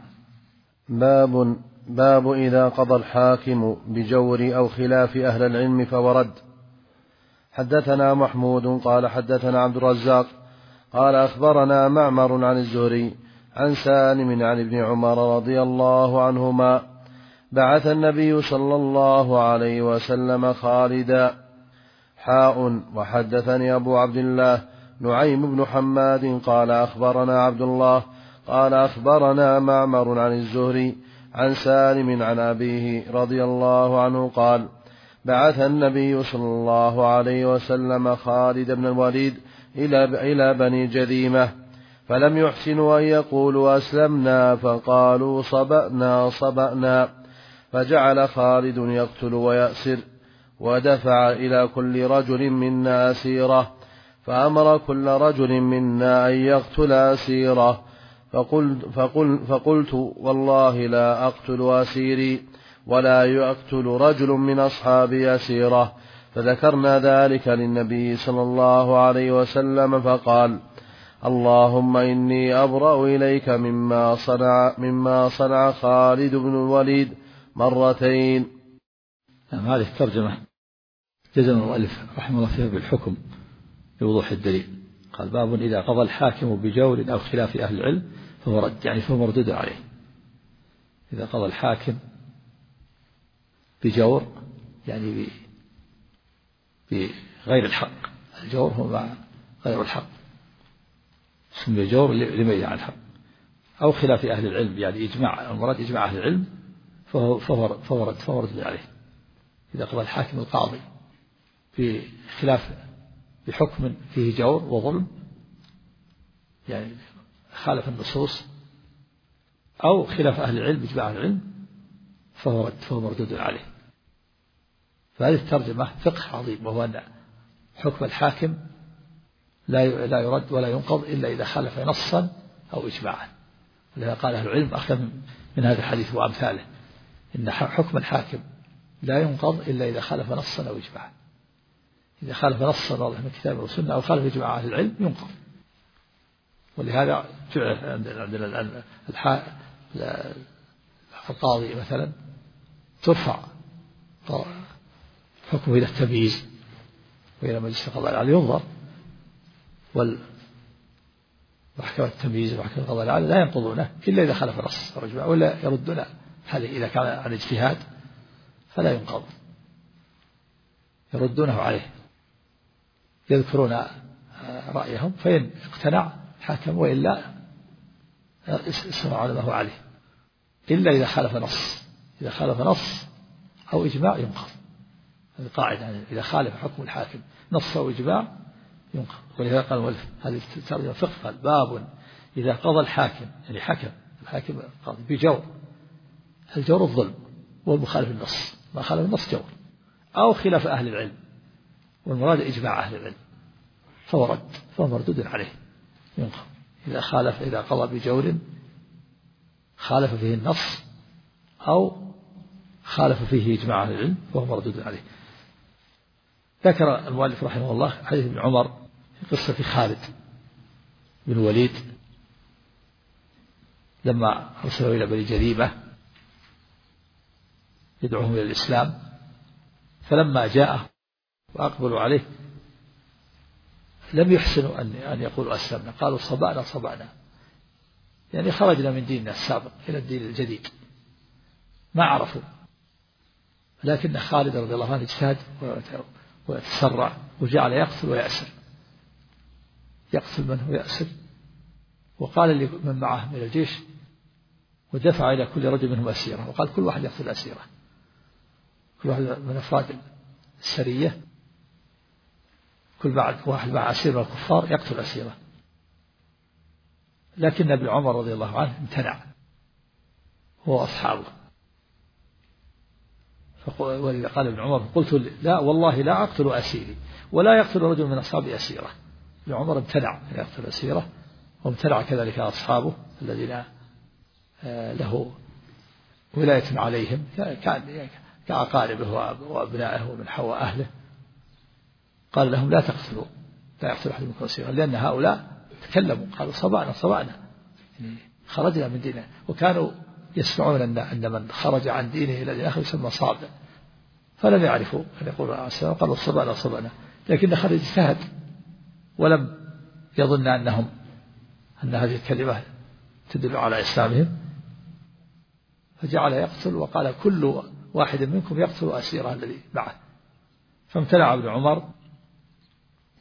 باب إذا قضى الحاكم بجور أو خلاف أهل العلم فورد. حدثنا محمود قال حدثنا عبد الرزاق قال أخبرنا معمر عن الزهري عن سالم عن ابن عمر رضي الله عنهما: بعث النبي صلى الله عليه وسلم خالدا وحدثني أبو عبد الله نعيم بن حماد قال أخبرنا عبد الله قال أخبرنا معمر عن الزهري عن سالم عن أبيه رضي الله عنه قال بعث النبي صلى الله عليه وسلم خالد بن الوليد إلى بني جذيمة فلم يحسنوا أن يقولوا أسلمنا فقالوا صبأنا فجعل خالد يقتل ويأسر ودفع إلى كل رجل منا أسيرة فأمر كل رجل منا أن يقتل أسيرة فقلت والله لا أقتل أسيري ولا يقتل رجل من أصحابي أسيرة فذكرنا ذلك للنبي صلى الله عليه وسلم فقال اللهم إني أبرأ إليك مما صنع خالد بن الوليد مرتين. هذه الترجمة جزم المؤلف رحمه الله فيها بالحكم لوضوح الدليل. قال باب إذا قضى الحاكم بجور أو خلاف أهل العلم فهو رد، يعني فهو مردود عليه. إذا قضى الحاكم بجور يعني بغير الحق، الجور هو غير الحق سمي جور لميل عن الحق، أو خلاف أهل العلم يعني إجماع، المراد إجماع أهل العلم فهو رد عليه. إذا قضى الحاكم القاضي بحكم فيه جور وظلم يعني خالف النصوص أو خلاف أهل العلم إجماع أهل العلم فهو مردود عليه. فهذه الترجمة فقه عظيم، وهو أن حكم الحاكم لا يرد ولا ينقض إلا إذا خالف نصا أو إجماعا. ولذا قال أهل العلم أخذ من هذا الحديث وأمثاله إن حكم الحاكم لا ينقض إلا إذا خالف نصا أو إجماعا. إذا خالف نصا واضح من الكتاب والسنة أو خالف إجماع أهل العلم ينقض. ولهذا عندنا القاضي مثلا ترفع حكمه إلى التمييز وإلى مجلس القضاء العالي ينظر، والمحكمة التمييز ومحكمة القضاء العالي لا ينقضونه إلا إذا خالف نص أو إجماع، ولا يردون هذه إذا كان عن اجتهاد فلا ينقض، يردونه عليه، يذكرون رأيهم فإن اقتنع حكم وإلا استمعوا على ما هو عليه، إلا إذا خالف نص. إذا خالف نص أو إجماع ينقض. هذه قاعدة، إذا خالف حكم الحاكم نص أو إجماع ينقض. ولهذا قال المؤلف هذه ترجمة فقه باب إذا قضى الحاكم، يعني حكم الحاكم قاضي بجور، الجور الظلم والمخالف النص، ما خالف النص جور، أو خلاف أهل العلم والمراد إجماع أهل العلم فهو رد، فهو مردود عليه ينقض. إذا قضى بجور خالف فيه النص أو خالف فيه إجماع أهل العلم فهو مردود عليه. ذكر المؤلف رحمه الله حديث ابن عمر في قصة خالد بن الوليد لما أرسلوا إلى بني جذيمة يدعوهم إلى الإسلام، فلما جاء وأقبلوا عليه لم يحسنوا أن يقولوا أسلمنا، قالوا صبأنا، يعني خرجنا من ديننا السابق إلى الدين الجديد، ما عرفوا. لكن خالد رضي الله عنه اجتهد وتسرع وجعل يقتل ويأسر، يقتل من هو يأسر، وقال لمن معه من الجيش ودفع إلى كل رجل منهم أسيرة، وقال كل واحد يقتل أسيرة، كل واحد من أفراد السرية كل واحد مع أسير من الكفار يقتل أسيرة. لكن ابن عمر رضي الله عنه امتنع هو أصحابه، ولذا قال ابن عمر قلت لا والله لا أقتل أسيري ولا يقتل رجل من أصحابي أسيرة. ابن عمر امتنع أن يقتل أسيرة، وامتنع كذلك أصحابه الذين له ولاية عليهم كأقاربه وأبنائه ومن حواء أهله، قال لهم لا تقتلوا، لا يقتل أحد منكم أسيرا، لأن هؤلاء تكلموا قالوا صبأنا، يعني خرجنا من دينه، وكانوا يسمعون أن من خرج عن دينه إلى دين آخر يسمى صابئ، فلم يعرفوا أن يقولوا قالوا صبأنا، لكن خالد اجتهد ولم يظن أن هذه الكلمة تدل على إسلامهم، فجعل يقتل وقال كل واحد منكم يقتل أسيره الذي معه. فامتنع ابن عمر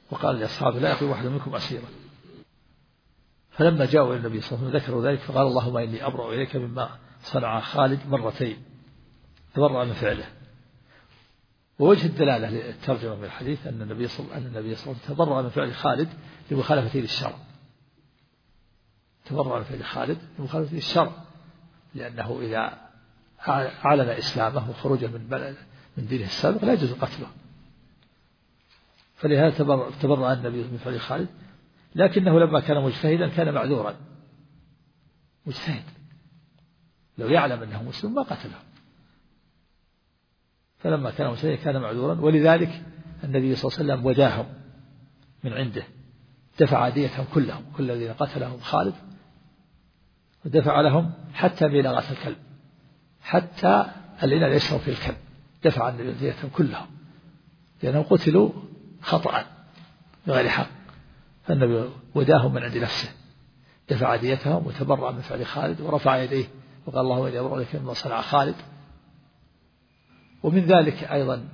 وقال لأصحابه لا يأخذ واحد منكم أسيرا. فلما جاءوا إلى النبي صلى الله عليه وسلم ذكروا ذلك فقال اللهم إني أبرأ إليك مما صنع خالد مرتين، تبرأ من فعله. ووجه الدلالة للترجمة من الحديث أن النبي صلى الله عليه وسلم تبرأ من فعل خالد لمخالفته للشرع، تبرأ من فعل خالد لمخالفته للشرع، لأنه إذا أعلن إسلامه وخروجه من دينه السابق لا يجوز قتله، فلهذا تبرأ النبي من فعل خالد. لكنه لما كان مجتهدا كان معذورا، مجتهد لو يعلم أنه مسلم ما قتله، فلما كان مجتهدا كان معذورا. ولذلك النبي صلى الله عليه وسلم وداهم من عنده، دفع ديتهم كلهم، كل الذين قتلهم خالد ودفع لهم حتى بلاغة الكلب، حتى الذين يشرب في الكلب دفع النبي ديتهم كلهم، لأنهم قتلوا خطأ بغير حق، فالنبي وداهم من عند نفسه، دفع ديتهم وتبرأ من فعل خالد ورفع يديه وقال اللهم إني أبرأ إليك مما صنع خالد. ومن ذلك أيضا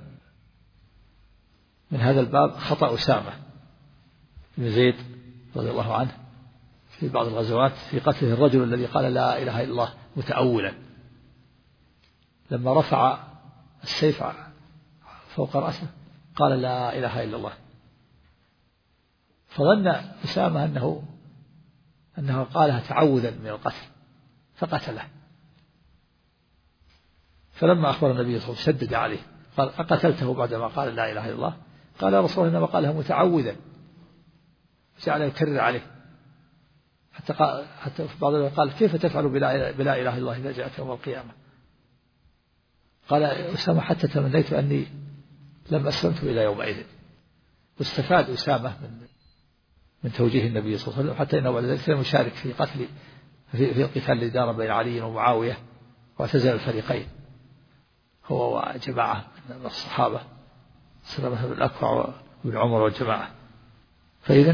من هذا الباب خطأ أسامة بن زيد رضي الله عنه في بعض الغزوات في قتله الرجل الذي قال لا إله إلا الله متأولا، لما رفع السيف فوق رأسه قال لا إله إلا الله، فظن أسامة أنه قالها تعوذا من القتل فقتله. فلما أخبر النبي صلى الله عليه وسلم شدد عليه قال أقتلته بعدما قال لا إله إلا الله؟ قال يا رسول الله إنما قالها متعوذا، جعل يكرر عليه حتى في بعض قال كيف تفعل بلا إله إلا الله إذا جاءت يوم القيامة؟ قال أسامة حتى تمنيت أني لم أسلمت إلى يومئذ. واستفاد أسامة من توجيه النبي صلى الله عليه وسلم، حتى إنه بعد ذلك لم يشارك في القتال الذي دار بين علي ومعاوية واعتزل الفريقين هو وجماعة من الصحابة سلمة بن الأكوع وابن عمر والجماعة. فإذا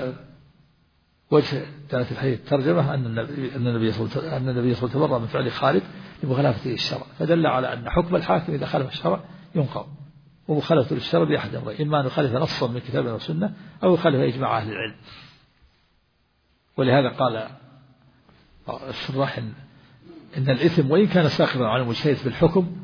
وجه دلالة الحديث الترجمة أن النبي صلى الله عليه وسلم تبرأ من فعل خالد لمخالفته للشرع، فدل على أن حكم الحاكم إذا خالف الشرع ينقض، ومخالفته للشرع بأحد أمرين، إما أن يخالف نصا من كتاب أو سنة أو يخالف إجماع أهل العلم. ولهذا قال الشراح إن الإثم وإن كان ساقطا عن المجتهد في الحكم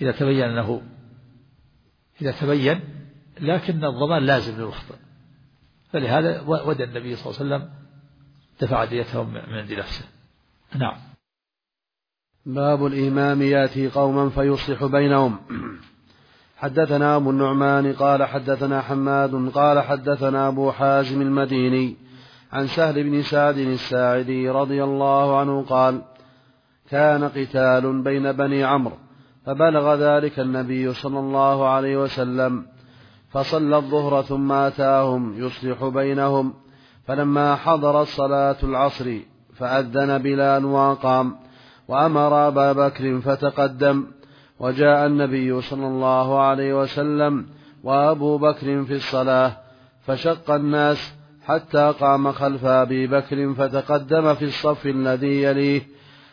إذا تبين لكن الضمان لازم للمخطئ، فلهذا ودى النبي صلى الله عليه وسلم دفع ديتهم من عند نفسه. نعم. باب الإمام يأتي قوما فيصلح بينهم. حدثنا أبو النعمان قال حدثنا حماد قال حدثنا أبو حازم المديني عن سهل بن سعد الساعدي رضي الله عنه قال كان قتال بين بني عمرو فبلغ ذلك النبي صلى الله عليه وسلم فصلى الظهر ثم أتاهم يصلح بينهم، فلما حضرت صلاة العصر فأذن بلال وأقام وأمر أبا بكر فتقدم، وجاء النبي صلى الله عليه وسلم وأبو بكر في الصلاة فشق الناس حتى قام خلف أبي بكر فتقدم في الصف الذي يليه.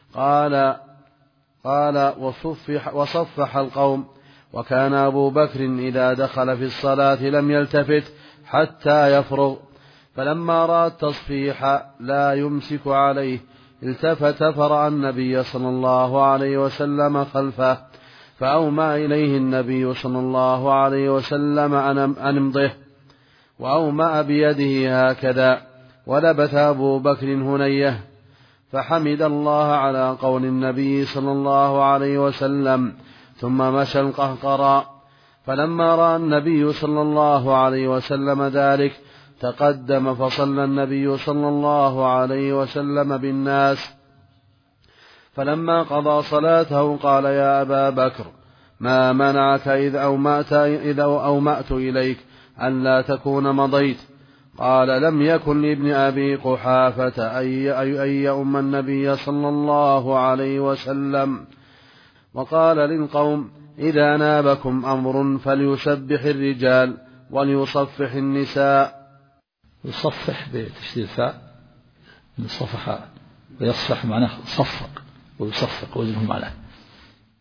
قال وصفح القوم، وكان أبو بكر إذا دخل في الصلاة لم يلتفت حتى يفرغ، فلما رأى التصفيح لا يمسك عليه التفت فرأى النبي صلى الله عليه وسلم خلفه، فأومأ إليه النبي صلى الله عليه وسلم أن امضه، وأومأ بيده هكذا، ولبث أبو بكر هنيه فحمد الله على قول النبي صلى الله عليه وسلم ثم مشى القهقرى. فلما رأى النبي صلى الله عليه وسلم ذلك تقدم فصلى النبي صلى الله عليه وسلم بالناس، فلما قضى صلاته قال يا أبا بكر ما منعك إذ أومأت إليك أن لا تكون مضيت؟ قال لم يكن لابن أبي قحافة أن يؤم النبي صلى الله عليه وسلم. وقال للقوم إذا نابكم أمر فليسبح الرجال وليصفح النساء. يصفح بتشديد الفاء من صفح ويصفح معناه صفق ويصفق وزنه معناه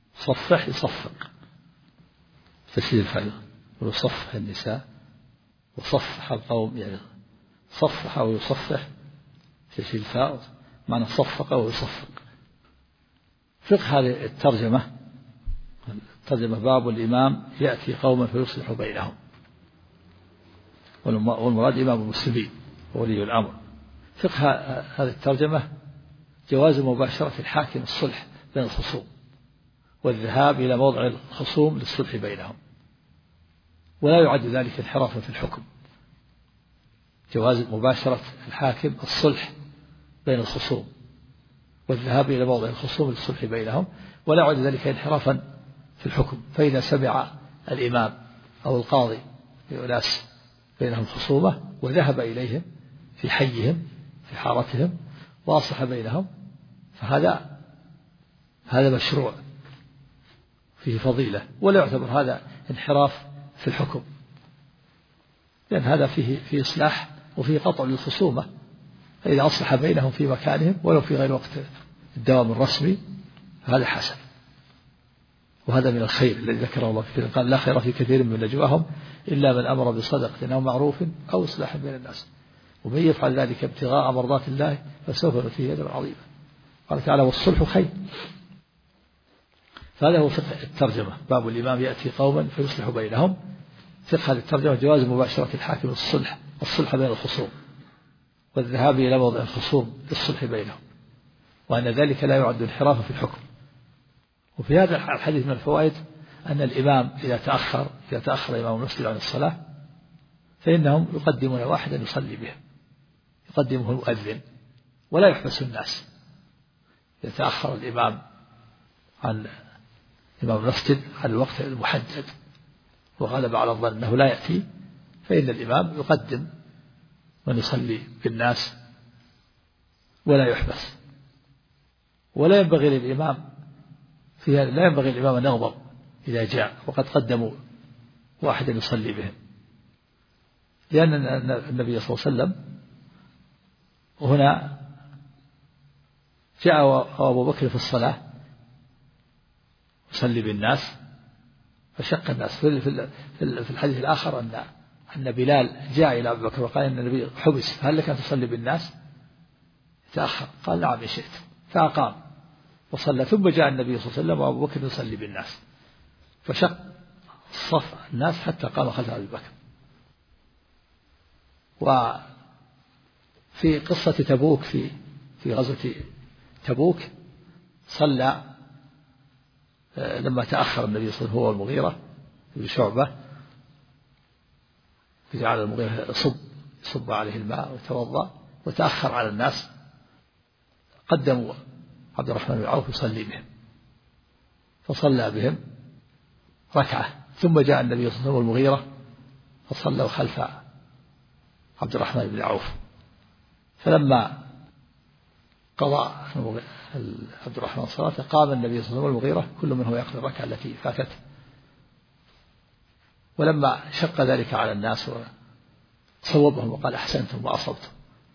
صفح يصفق تشديد الفاء ويصفح النساء وصفح القوم يعني صفح ويصفح في الفاء معنى صفق ويصفق. فقه هذه الترجمة باب الإمام يأتي قوما فيصلح بينهم، والمراد إمام المسلمين وولي الأمر. فقه هذه الترجمة جواز مباشرة الحاكم الصلح بين الخصوم والذهاب إلى موضع الخصوم للصلح بينهم، ولا يعد ذلك انحرافا في الحكم. جواز مباشرة الحاكم الصلح بين الخصوم والذهاب إلى موضع الخصوم للصلح بينهم، ولا يعد ذلك انحرافا في الحكم. فإذا سمع الإمام أو القاضي بأناس بينهم خصومة وذهب إليهم في حيهم في حارتهم وأصلح بينهم، فهذا مشروع فيه فضيلة، ولا يعتبر هذا انحراف في الحكم، لأن هذا فيه إصلاح وفيه قطع للخصومة. فإذا أصلح بينهم في مكانهم ولو في غير وقت الدوام الرسمي هذا حسن، وهذا من الخير الذي ذكره الله كثيرا. قال لا خير في كثير من نجواهم إلا من أمر بصدقة أو معروف أو إصلاح بين الناس، ومن يفعل ذلك ابتغاء مرضات الله فسوف نؤتيه أجرا عظيما. قال تعالى والصلح خير. فهذا هو فقه الترجمة، باب الإمام يأتي قوما فيصلح بينهم. فقه الترجمة جواز مباشرة الحاكم الصلح بين الخصوم والذهاب إلى موضع الخصوم للصلح بينهم، وأن ذلك لا يعد انحرافا في الحكم. وفي هذا الحديث من الفوائد أن الإمام إذا تأخر الإمام المسجد عن الصلاة فإنهم يقدمون واحدا يصلي بهم، يقدمه المؤذن ولا يحبس الناس. يتأخر الإمام عن إمام المسجد عن الوقت المحدد وغلب على الظن أنه لا يأتي، فإن الإمام يقدم من يصلي بالناس ولا يحبس. ولا ينبغي للإمام لا ينبغي الإمام أن يغضب إذا جاء وقد قدموا واحدا يصلي بهم، لأن النبي صلى الله عليه وسلم هنا جاء أبو بكر في الصلاة يصلي بالناس فشق الناس. في الحديث الآخر أن بلال جاء إلى أبي بكر وقال إن النبي حبس هل لك أن تصلي بالناس؟ تأخر قال نعم إن شئت، فأقام وصلى. ثم جاء النبي صلى الله عليه وسلم وأبو بكر يصلي بالناس فشق صف الناس حتى قام خلف أبي بكر. وفي قصة تبوك في غزوة تبوك صلى لما تأخر النبي صلى الله عليه وسلم هو والمغيرة بن شعبة، فجعل المغيرة يصب عليه الماء ويتوضأ وتأخر على الناس، قدموا عبد الرحمن بن عوف يصلي بهم فصلى بهم ركعة، ثم جاء النبي صلى الله عليه وسلم والمغيرة فصلوا خلف عبد الرحمن بن عوف. فلما قضى عبد الرحمن صلاة قام النبي صلى الله عليه وسلم والمغيرة كل منهم يأخذ الركعة التي فاتته. ولما شق ذلك على الناس وصوبهم وقال أحسنتم وأصبتم،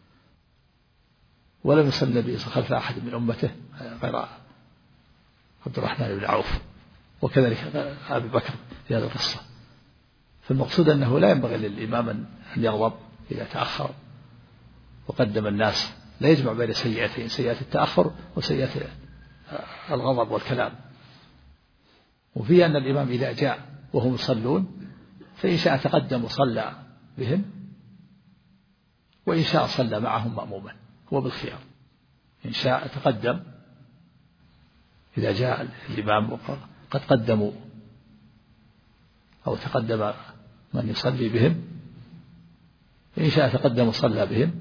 ولم يصل النبي خلف أحد من أمته غير عبد الرحمن بن عوف، وكذلك أبي بكر في هذه القصة. فالمقصود أنه لا ينبغي للإمام أن يغضب إذا تأخر وقدم الناس، لا يجمع بين سيئتين، سيئة التأخر وسيئة الغضب والكلام. وفي أن الإمام إذا جاء وهم يصلون فإن شاء تقدم وصلى بهم، وإن شاء صلى معهم مأموما، هو بالخيار. إن شاء تقدم إذا جاء الإمام وقد قدموا أو تقدم من يصلي بهم، إن شاء تقدم وصلى بهم،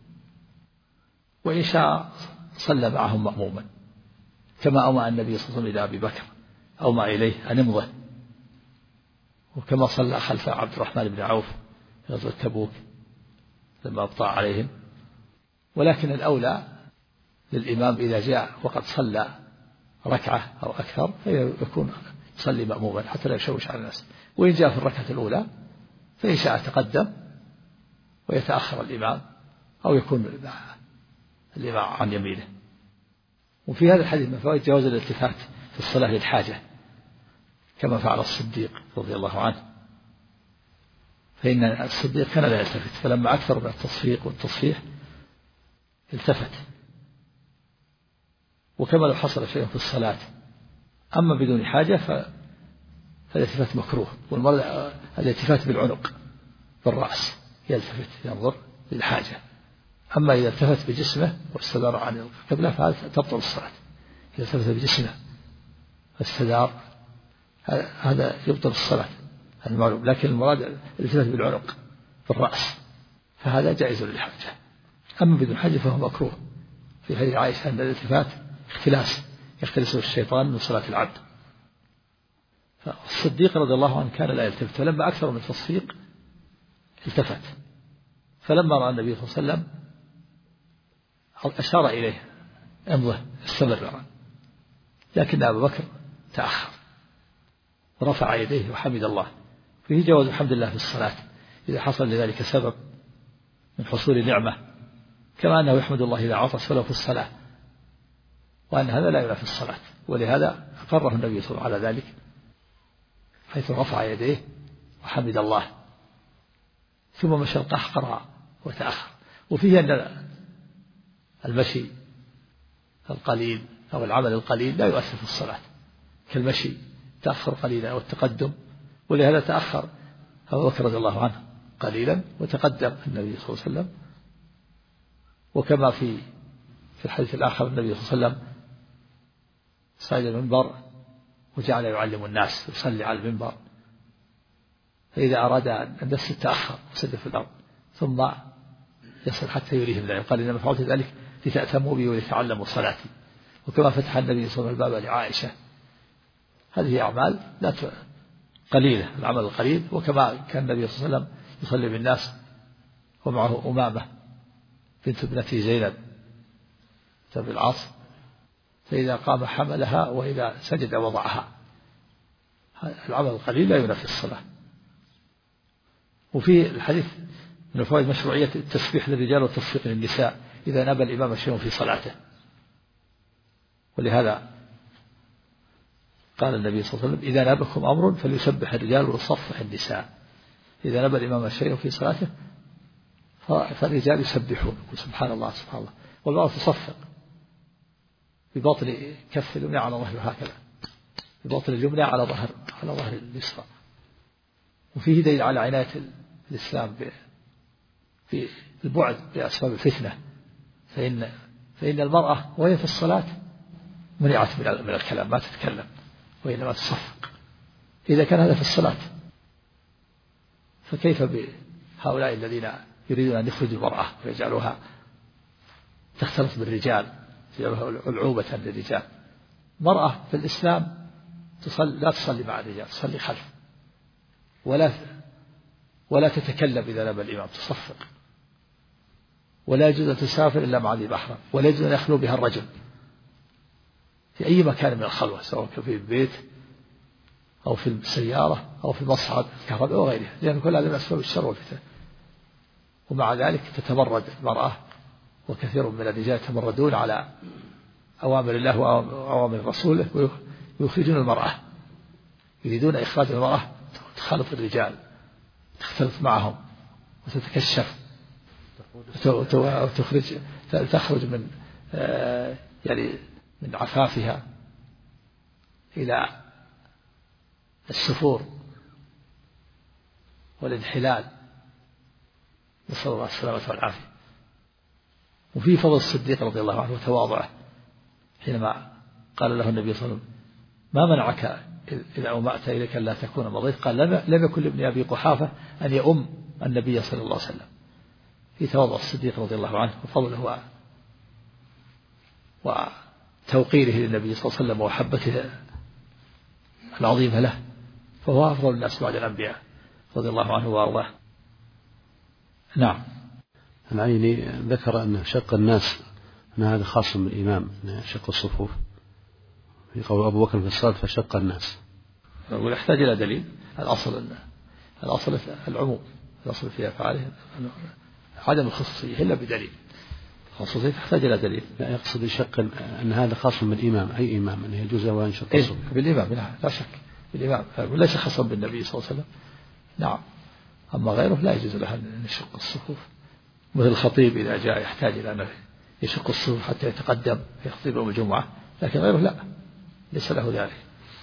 وإن شاء صلى معهم مأموما، كما أومأ النبي صلى الله عليه وسلم إلى أبي بكر أومأ إليه أن امضه، وكما صلى خلف عبد الرحمن بن عوف في غزوة تبوك لما أبطأ عليهم. ولكن الأولى للإمام إذا جاء وقد صلى ركعة أو أكثر فيكون يصلي مأموما حتى لا يشوش على الناس. وإن جاء في الركعة الأولى فإن شاء تقدم ويتأخر الإمام أو يكون الإمام عن يمينه. وفي هذا الحديث من فوائد جواز الالتفات في الصلاة للحاجة كما فعل الصديق رضي الله عنه، فإن الصديق كان لا يلتفت، فلما أكثر من التصفيق والتصفيح التفت. وكما لو حصل شيء في الصلاة أما بدون حاجة فالالتفات مكروه. والمرء الالتفات بالعنق بالرأس يلتفت ينظر للحاجة. أما إذا التفت بجسمه واستدار عن القبلة فهذا تبطل الصلاة. إذا التفت بجسمه واستدار هذا يبطل الصلاة المعلوم. لكن المراد الالتفات بالعنق بالرأس فهذا جائز للحاجة. أما بدون حاجة فهو مكروه. في حديث عائشة أن الالتفات اختلاس يختلسه الشيطان من صلاة العبد. فالصديق رضي الله عنه كان لا يلتفت، فلما أكثر من التصفيق التفت. فلما رأى النبي صلى الله عليه وسلم أشار إليه امضه استمر. لكن أبو بكر تأخر ورفع يديه وحمد الله. فيه جواز الحمد لله في الصلاة إذا حصل لذلك سبب من حصول نعمة، كما أنه يحمد الله إذا عطس ولو في الصلاة، وأن هذا لا ينافي الصلاة. ولهذا أقره النبي صلى الله عليه وسلم على ذلك حيث رفع يديه وحمد الله ثم مشى القهقرى وتأخر. وفيه أن المشي القليل أو العمل القليل لا يؤثر في الصلاة، كالمشي تأخر قليلا أو التقدم. ولهذا تأخر أبو بكر رضي الله عنه قليلا وتقدم النبي صلى الله عليه وسلم. وكما في الحديث الآخر النبي صلى الله عليه وسلم صعد المنبر وجعل يعلم الناس يصلي على المنبر، فإذا أراد الناس تأخر وسجد في الأرض ثم يصل حتى يريهم ذلك. قال إنما فعلت ذلك لتأتموا بي ولتعلموا صلاتي. وكما فتح النبي صلى الله عليه وسلم الباب لعائشة. هذه أعمال لا قليلة، العمل القليل. وكما كان النبي صلى الله عليه وسلم يصلي بالناس ومعه أمامة بنت ابنته زينب تبي العاص، فإذا قام حملها وإذا سجد وضعها. العمل القليل لا ينافي الصلاة. وفي الحديث من فوائد مشروعية التسبيح للرجال والتصفيق للنساء إذا نابى الإمام شيء في صلاته. ولهذا قال النبي صلى الله عليه وسلم إذا نابكم أمر فليسبح الرجال ويصفح النساء. إذا نابى الإمام شيء في صلاته فالرجال يسبحون سبحان الله سبحان الله، والمرأة تصفق بباطن كف اليمنى على ظهر هكذا، بباطن اليمنى على ظهر اليسرى. وفيه دليل على عناية الإسلام في البعد بأسباب الفتنة. فإن المرأة وهي في الصلاة منعت من الكلام، ما تتكلم وإنما تصفق. إذا كان هذا في الصلاة فكيف بهؤلاء الذين يريدون أن يخرجوا المرأة ويجعلوها تختلط بالرجال، يجعلوها ألعوبة للرجال. مرأة في الإسلام لا تصلي مع الرجال، تصلي خلف، ولا تتكلم إذا نبى الإمام، تصفق. ولا يجوز أن تسافر إلا مع ذي محرم، ولا يجوز أن يخلو بها الرجل في أي مكان من الخلوة، سواء في البيت أو في السيارة أو في المصعد الكهرباء أو غيرها، لأن كل هذا من أسباب الشر والفتن. ومع ذلك تتمرد المرأة، وكثير من الرجال يتمردون على أوامر الله وأوامر رسوله ويخرجون المرأة، يريدون إخراج المرأة تخالط الرجال، تختلط معهم وتتكشف تخرج من يعني من عفافها إلى السفور والانحلال، نسأل الله السلامة والعافية. وفي فضل الصديق رضي الله عنه وتواضعه حينما قال له النبي صلى الله عليه وسلم ما منعك إذا أومأت إليك ألا تكون مضيت؟ قال لم يكن لابن أبي قحافة أن يؤم النبي صلى الله عليه وسلم. في تواضع الصديق رضي الله عنه وفضله وتوقيره للنبي صلى الله عليه وسلم ومحبته العظيمة له، فهو أفضل الناس بعد الأنبياء رضي الله عنه وأرضاه. نعم. العيني ذكر أن شق الناس أن هذا خاص بالإمام، شق الصفوف، في قول أبو بكر في الصلاة فشق الناس. ويحتاج إلى دليل. الأصل العموم، الأصل في أفعاله عدم الخصوصية إلا بدليل. الخصوصية تحتاج إلى دليل. لا يقصد شق أن هذا خاص بالإمام، أي إمام أن يجوز وأن شق الصفوف. بالإمام لا شك، بالإمام ليس خاصا بالنبي صلى الله عليه وسلم. نعم. أما غيره لا يجوز له أن يشق الصفوف، مثل الخطيب إذا جاء يحتاج إلى أن يشق الصفوف حتى يتقدم في خطيب يوم الجمعة، لكن غيره لا، ليس له ذلك.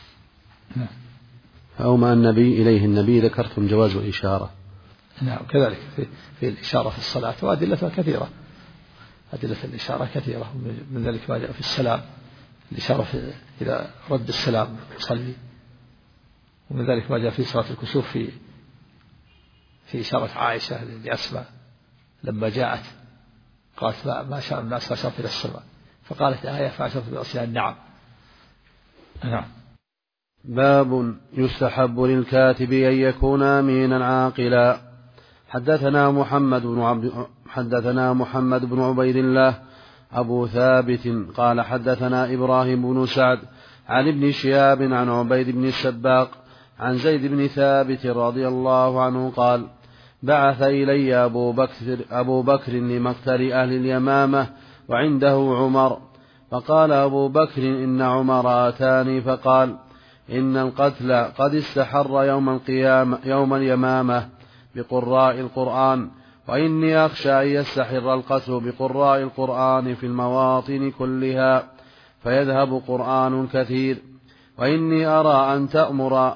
أومأ النبي إليه النبي ذكرتم جواز الإشارة. نعم كذلك في الإشارة في الصلاة، وأدلتها كثيرة، أدلة الإشارة كثيرة، من ذلك ما جاء في السلام، الإشارة إذا رد السلام يصلي، ومن ذلك ما جاء في صلاة الكسوف في إشارة عائشة لأسماء لما جاءت قالت ما شاء الناس فأشرت إلى السماء، فقالت آية فأشرت برأسها نعم. باب يستحب للكاتب أن يكون أمينا عاقلا. حدثنا محمد بن عبيد الله أبو ثابت قال حدثنا إبراهيم بن سعد عن ابن شهاب عن عبيد بن السباق عن زيد بن ثابت رضي الله عنه قال بعث إلي أبو بكر لمقتل أهل اليمامة وعنده عمر، فقال أبو بكر إن عمر آتاني فقال إن القتل قد استحر يوم اليمامة بقراء القرآن، وإني أخشى أن يستحر القتل بقراء القرآن في المواطن كلها فيذهب قرآن كثير، وإني أرى أن تأمر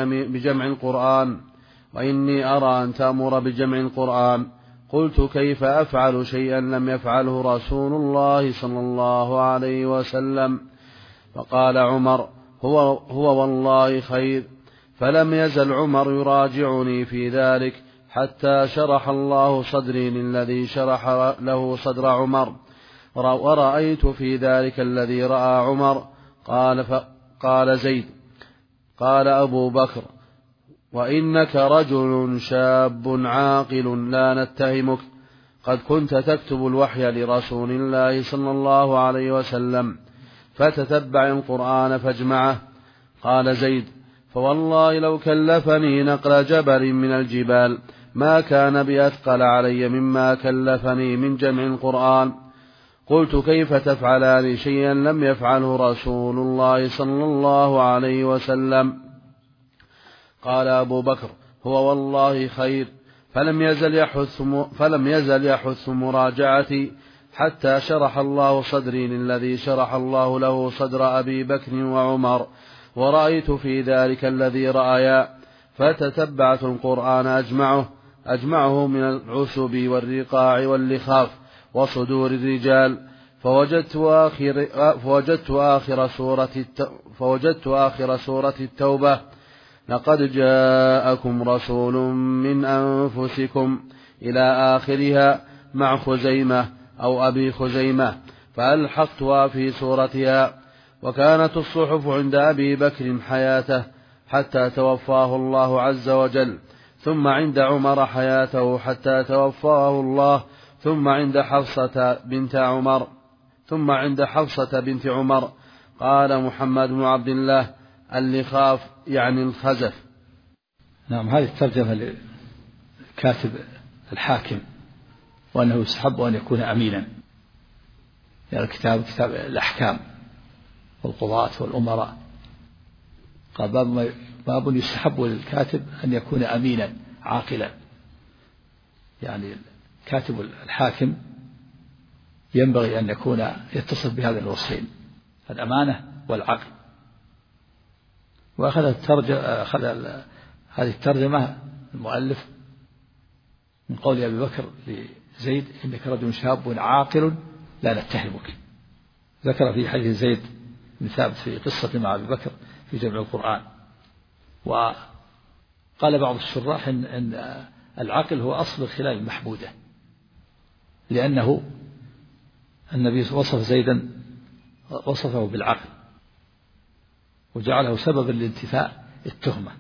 بجمع القرآن. قلت كيف أفعل شيئا لم يفعله رسول الله صلى الله عليه وسلم؟ فقال عمر هو والله خير. فلم يزل عمر يراجعني في ذلك حتى شرح الله صدري للذي شرح له صدر عمر، ورأيت في ذلك الذي رأى عمر. قال زيد قال أبو بكر وإنك رجل شاب عاقل لا نتهمك، قد كنت تكتب الوحي لرسول الله صلى الله عليه وسلم، فتتبع القرآن فاجمعه. قال زيد فوالله لو كلفني نقل جبل من الجبال ما كان بأثقل علي مما كلفني من جمع القرآن. قلت كيف تفعلان شيئا لم يفعله رسول الله صلى الله عليه وسلم؟ قال أبو بكر هو والله خير. فلم يزل يحث مراجعتي حتى شرح الله صدري للذي شرح الله له صدر أبي بكر وعمر، ورأيت في ذلك الذي رأيا، فتتبعت القرآن أجمعه من العسب والرقاع واللخاف وصدور الرجال، فوجدت آخر سورة التوبة لقد جاءكم رسول من أنفسكم إلى آخرها مع خزيمة أو أبي خزيمة، فألحقتها في سورتها. وكانت الصحف عند أبي بكر حياته حتى توفاه الله عز وجل، ثم عند عمر حياته حتى توفاه الله، ثم عند حفصة بنت عمر. قال محمد بن عبد الله اللخاف يعني الخزف. نعم، هذه الترجمة لكاتب الحاكم، وأنه يستحب أن يكون أمينا، يعني كتاب الأحكام والقضاة والأمراء. قال باب يستحب للكاتب أن يكون أمينا عاقلا، يعني كاتب الحاكم ينبغي أن يكون يتصف بهذه الوصفين، الأمانة والعقل. وأخذ هذه الترجمة المؤلف من قول أبي بكر لزيد إنك رجل شاب عاقل لا نتهمك. ذكر في حديث زيد بن ثابت في قصة مع أبي بكر في جمع القرآن. وقال بعض الشراح إن العقل هو أصل الخلال المحمودة، لأنه النبي وصف زيدا وصفه بالعقل وجعله سببا لانتفاء التهمة،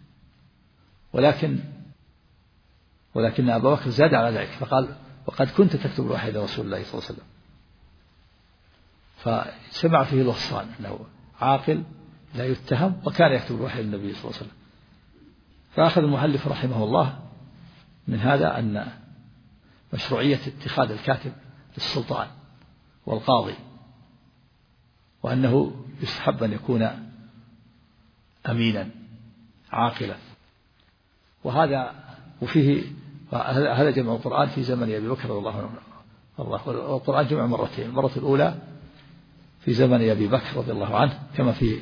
ولكن أبا بكر زاد على ذلك فقال وقد كنت تكتب الوحي لرسول الله صلى الله عليه وسلم، فسمع فيه الوصفان أنه عاقل لا يتهم وكان يكتب الوحي للنبي صلى الله عليه وسلم. فأخذ المؤلف رحمه الله من هذا أن مشروعية اتخاذ الكاتب للسلطان والقاضي، وأنه يستحب أن يكون أمينا عاقلا. وهذا وفيه هذا جمع القرآن في زمن أبي بكر رضي الله عنه. والقرآن جمع مرتين، المرة الأولى في زمن أبي بكر رضي الله عنه كما في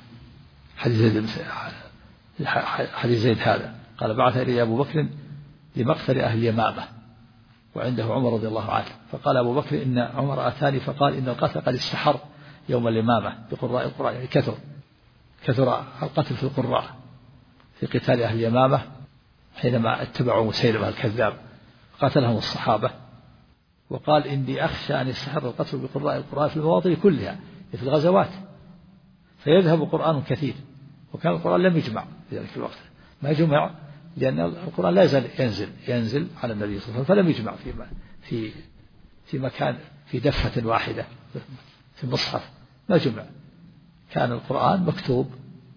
حديث زيد هذا، قال بعث إلي أبو بكر لمقتل أهل يمامة وعنده عمر رضي الله عنه، فقال أبو بكر إن عمر أتاني فقال إن القتل قد استحر يوم اليمامة بقراء القرآن، يعني كثر القتل في القراء في قتال أهل اليمامة حينما اتبعوا مسيلمة الكذاب قتلهم الصحابة، وقال إني أخشى أن يستحر القتل بقراء القرآن في المواطن كلها في الغزوات فيذهب قرآن كثير، وكان القرآن لم يجمع في ذلك الوقت، ما جمع لأن القرآن لا يزال ينزل على النبي صلى الله عليه وسلم، فلم يجمع في مكان في دفة واحدة في المصحف، ما جمع، كان القرآن مكتوب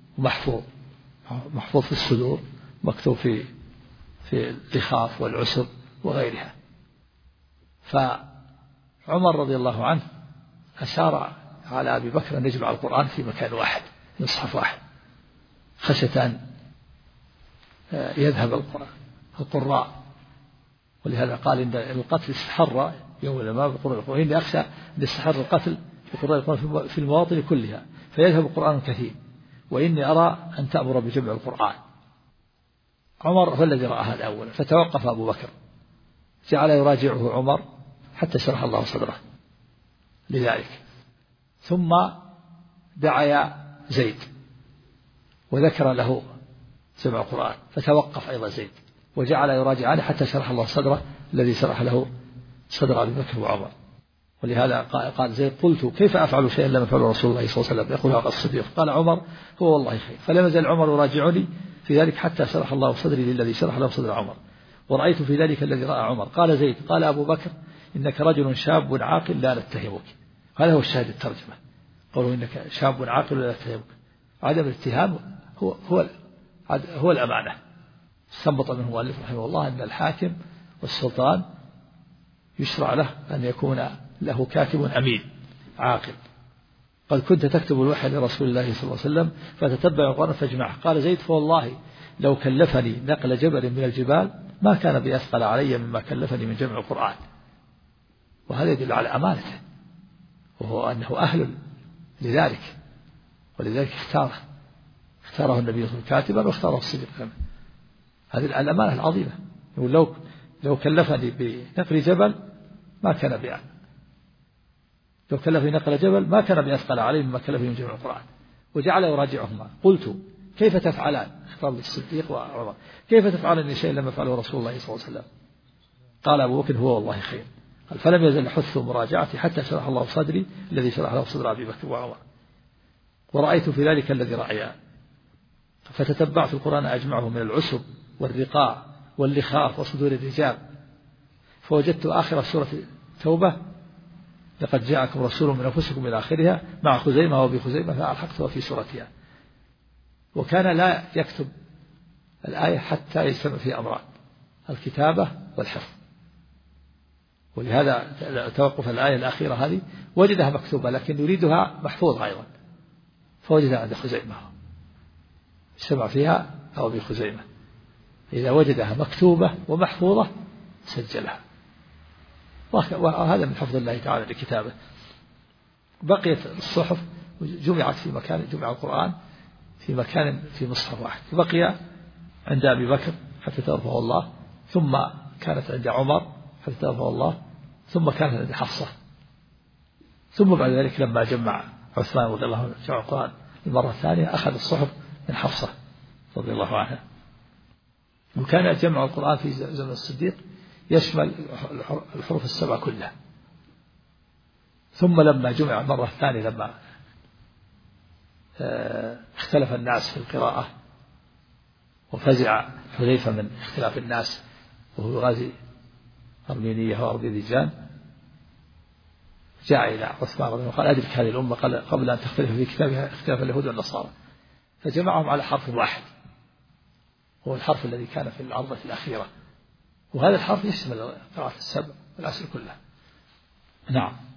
ومحفوظ في الصدور، مكتوب في اللخاف والعسر وغيرها. فعمر رضي الله عنه أشار على أبي بكر أن يجمع القرآن في مكان واحد في مصحف واحد خشية أن يذهب القراء، ولهذا قال إن القتل استحر يوم اليمامة بقراء القرآن، إني أخشى أن يستحر القتل بقراء القرآن في المواطن كلها فيذهب القرآن كثير، وإني أرى أن تأمر بجمع القرآن. عمر هو الذي رأى هذا أولا، فتوقف أبو بكر، جعل يراجعه عمر حتى شرح الله صدره لذلك، ثم دعا زيد وذكر له جمع القرآن، فتوقف أيضا زيد وجعل يراجعه حتى شرح الله صدره الذي شرح له صدر أبي بكر وعمر. ولهذا قال زيد قلت كيف أفعل شيئا لم يفعله رسول الله صلى الله عليه وسلم، يقول هذا الصديق، قال عمر هو والله خير، فلم يزل عمر يراجعني في ذلك حتى شرح الله صدري للذي شرح له صدر عمر، ورأيت في ذلك الذي رأى عمر. قال زيد قال أبو بكر إنك رجل شاب عاقل لا نتهمك، هذا هو الشاهد الترجمة، قالوا إنك شاب عاقل لا نتهمك، عدم الاتهام هو الأمانة. استنبط منه المؤلف رحمه الله أن الحاكم والسلطان يشرع له أن يكون له كاتب أمين عاقل. قد كنت تكتب الوحي لرسول الله صلى الله عليه وسلم فتتبع القرآن فاجمعه. قال زيد فوالله لو كلفني نقل جبل من الجبال ما كان بأثقل علي مما كلفني من جمع القرآن. وهذا يدل على أمانته، وهو أنه أهل لذلك، ولذلك اختاره النبي صلى الله عليه وسلم كاتبا واختاره الصديق. هذه الأمانة العظيمة. لو كلفني بنقل جبل ما كان بأثقل، لو كلفني نقل جبل ما كان بأثقل عليه مما كلفني من جمع القرآن. وجعل يراجعهما. قلت كيف تفعلان، اختار الصديق وعمر، كيف تفعلان شيئا لم يفعله رسول الله صلى الله عليه وسلم؟ قال أبو بكر هو والله خير، قال فلم يزل يحث مراجعتي حتى شرح الله صدري الذي شرح له صدر أبي بكر وعمر، ورأيت في ذلك الذي رأيا، فتتبعت القرآن أجمعه من العسب والرقاع واللخاف وصدور الرجال، فوجدت آخر سورة توبة لقد جاءكم رسول من أنفسكم إلى آخرها مع خزيمة وبخزيمة فألحقتها في سورتها. وكان لا يكتب الآية حتى يجتمع في أمران، الكتابة والحفظ. ولهذا توقف الآية الأخيرة هذه وجدها مكتوبة لكن يريدها محفوظة أيضا، فوجدها عند خزيمة اجتمع فيها أو بخزيمة، إذا وجدها مكتوبة ومحفوظة سجلها، وهذا من حفظ الله تعالى لكتابه. بقيت الصحف جمعت في مكان، جمع القرآن في مكان في مصحف واحد، بقي عند أبي بكر حتى توفاه الله، ثم كانت عند عمر حتى توفاه الله، ثم كانت عند حفصة، ثم بعد ذلك لما جمع عثمان رضي الله عنه جمع القرآن المرة الثانية أخذ الصحف من حفصة رضي الله عنها. وكان جمع القرآن في زمن الصديق يشمل الحروف السبع كلها. ثم لما جمع مرة ثانية لما اختلف الناس في القراءة وفزع حذيفة من اختلاف الناس وهو يغازي أرمينية وأربيذيجان، جاء إلى عثمان رضي الله عنه وقال أدرك هذه الأمة قبل أن تختلف في كتابها اختلاف اليهود والنصارى، فجمعهم على حرف واحد هو الحرف الذي كان في العرضة الأخيرة، وهذا الحرف يشمل قراءة السبع والعشر كلها. نعم.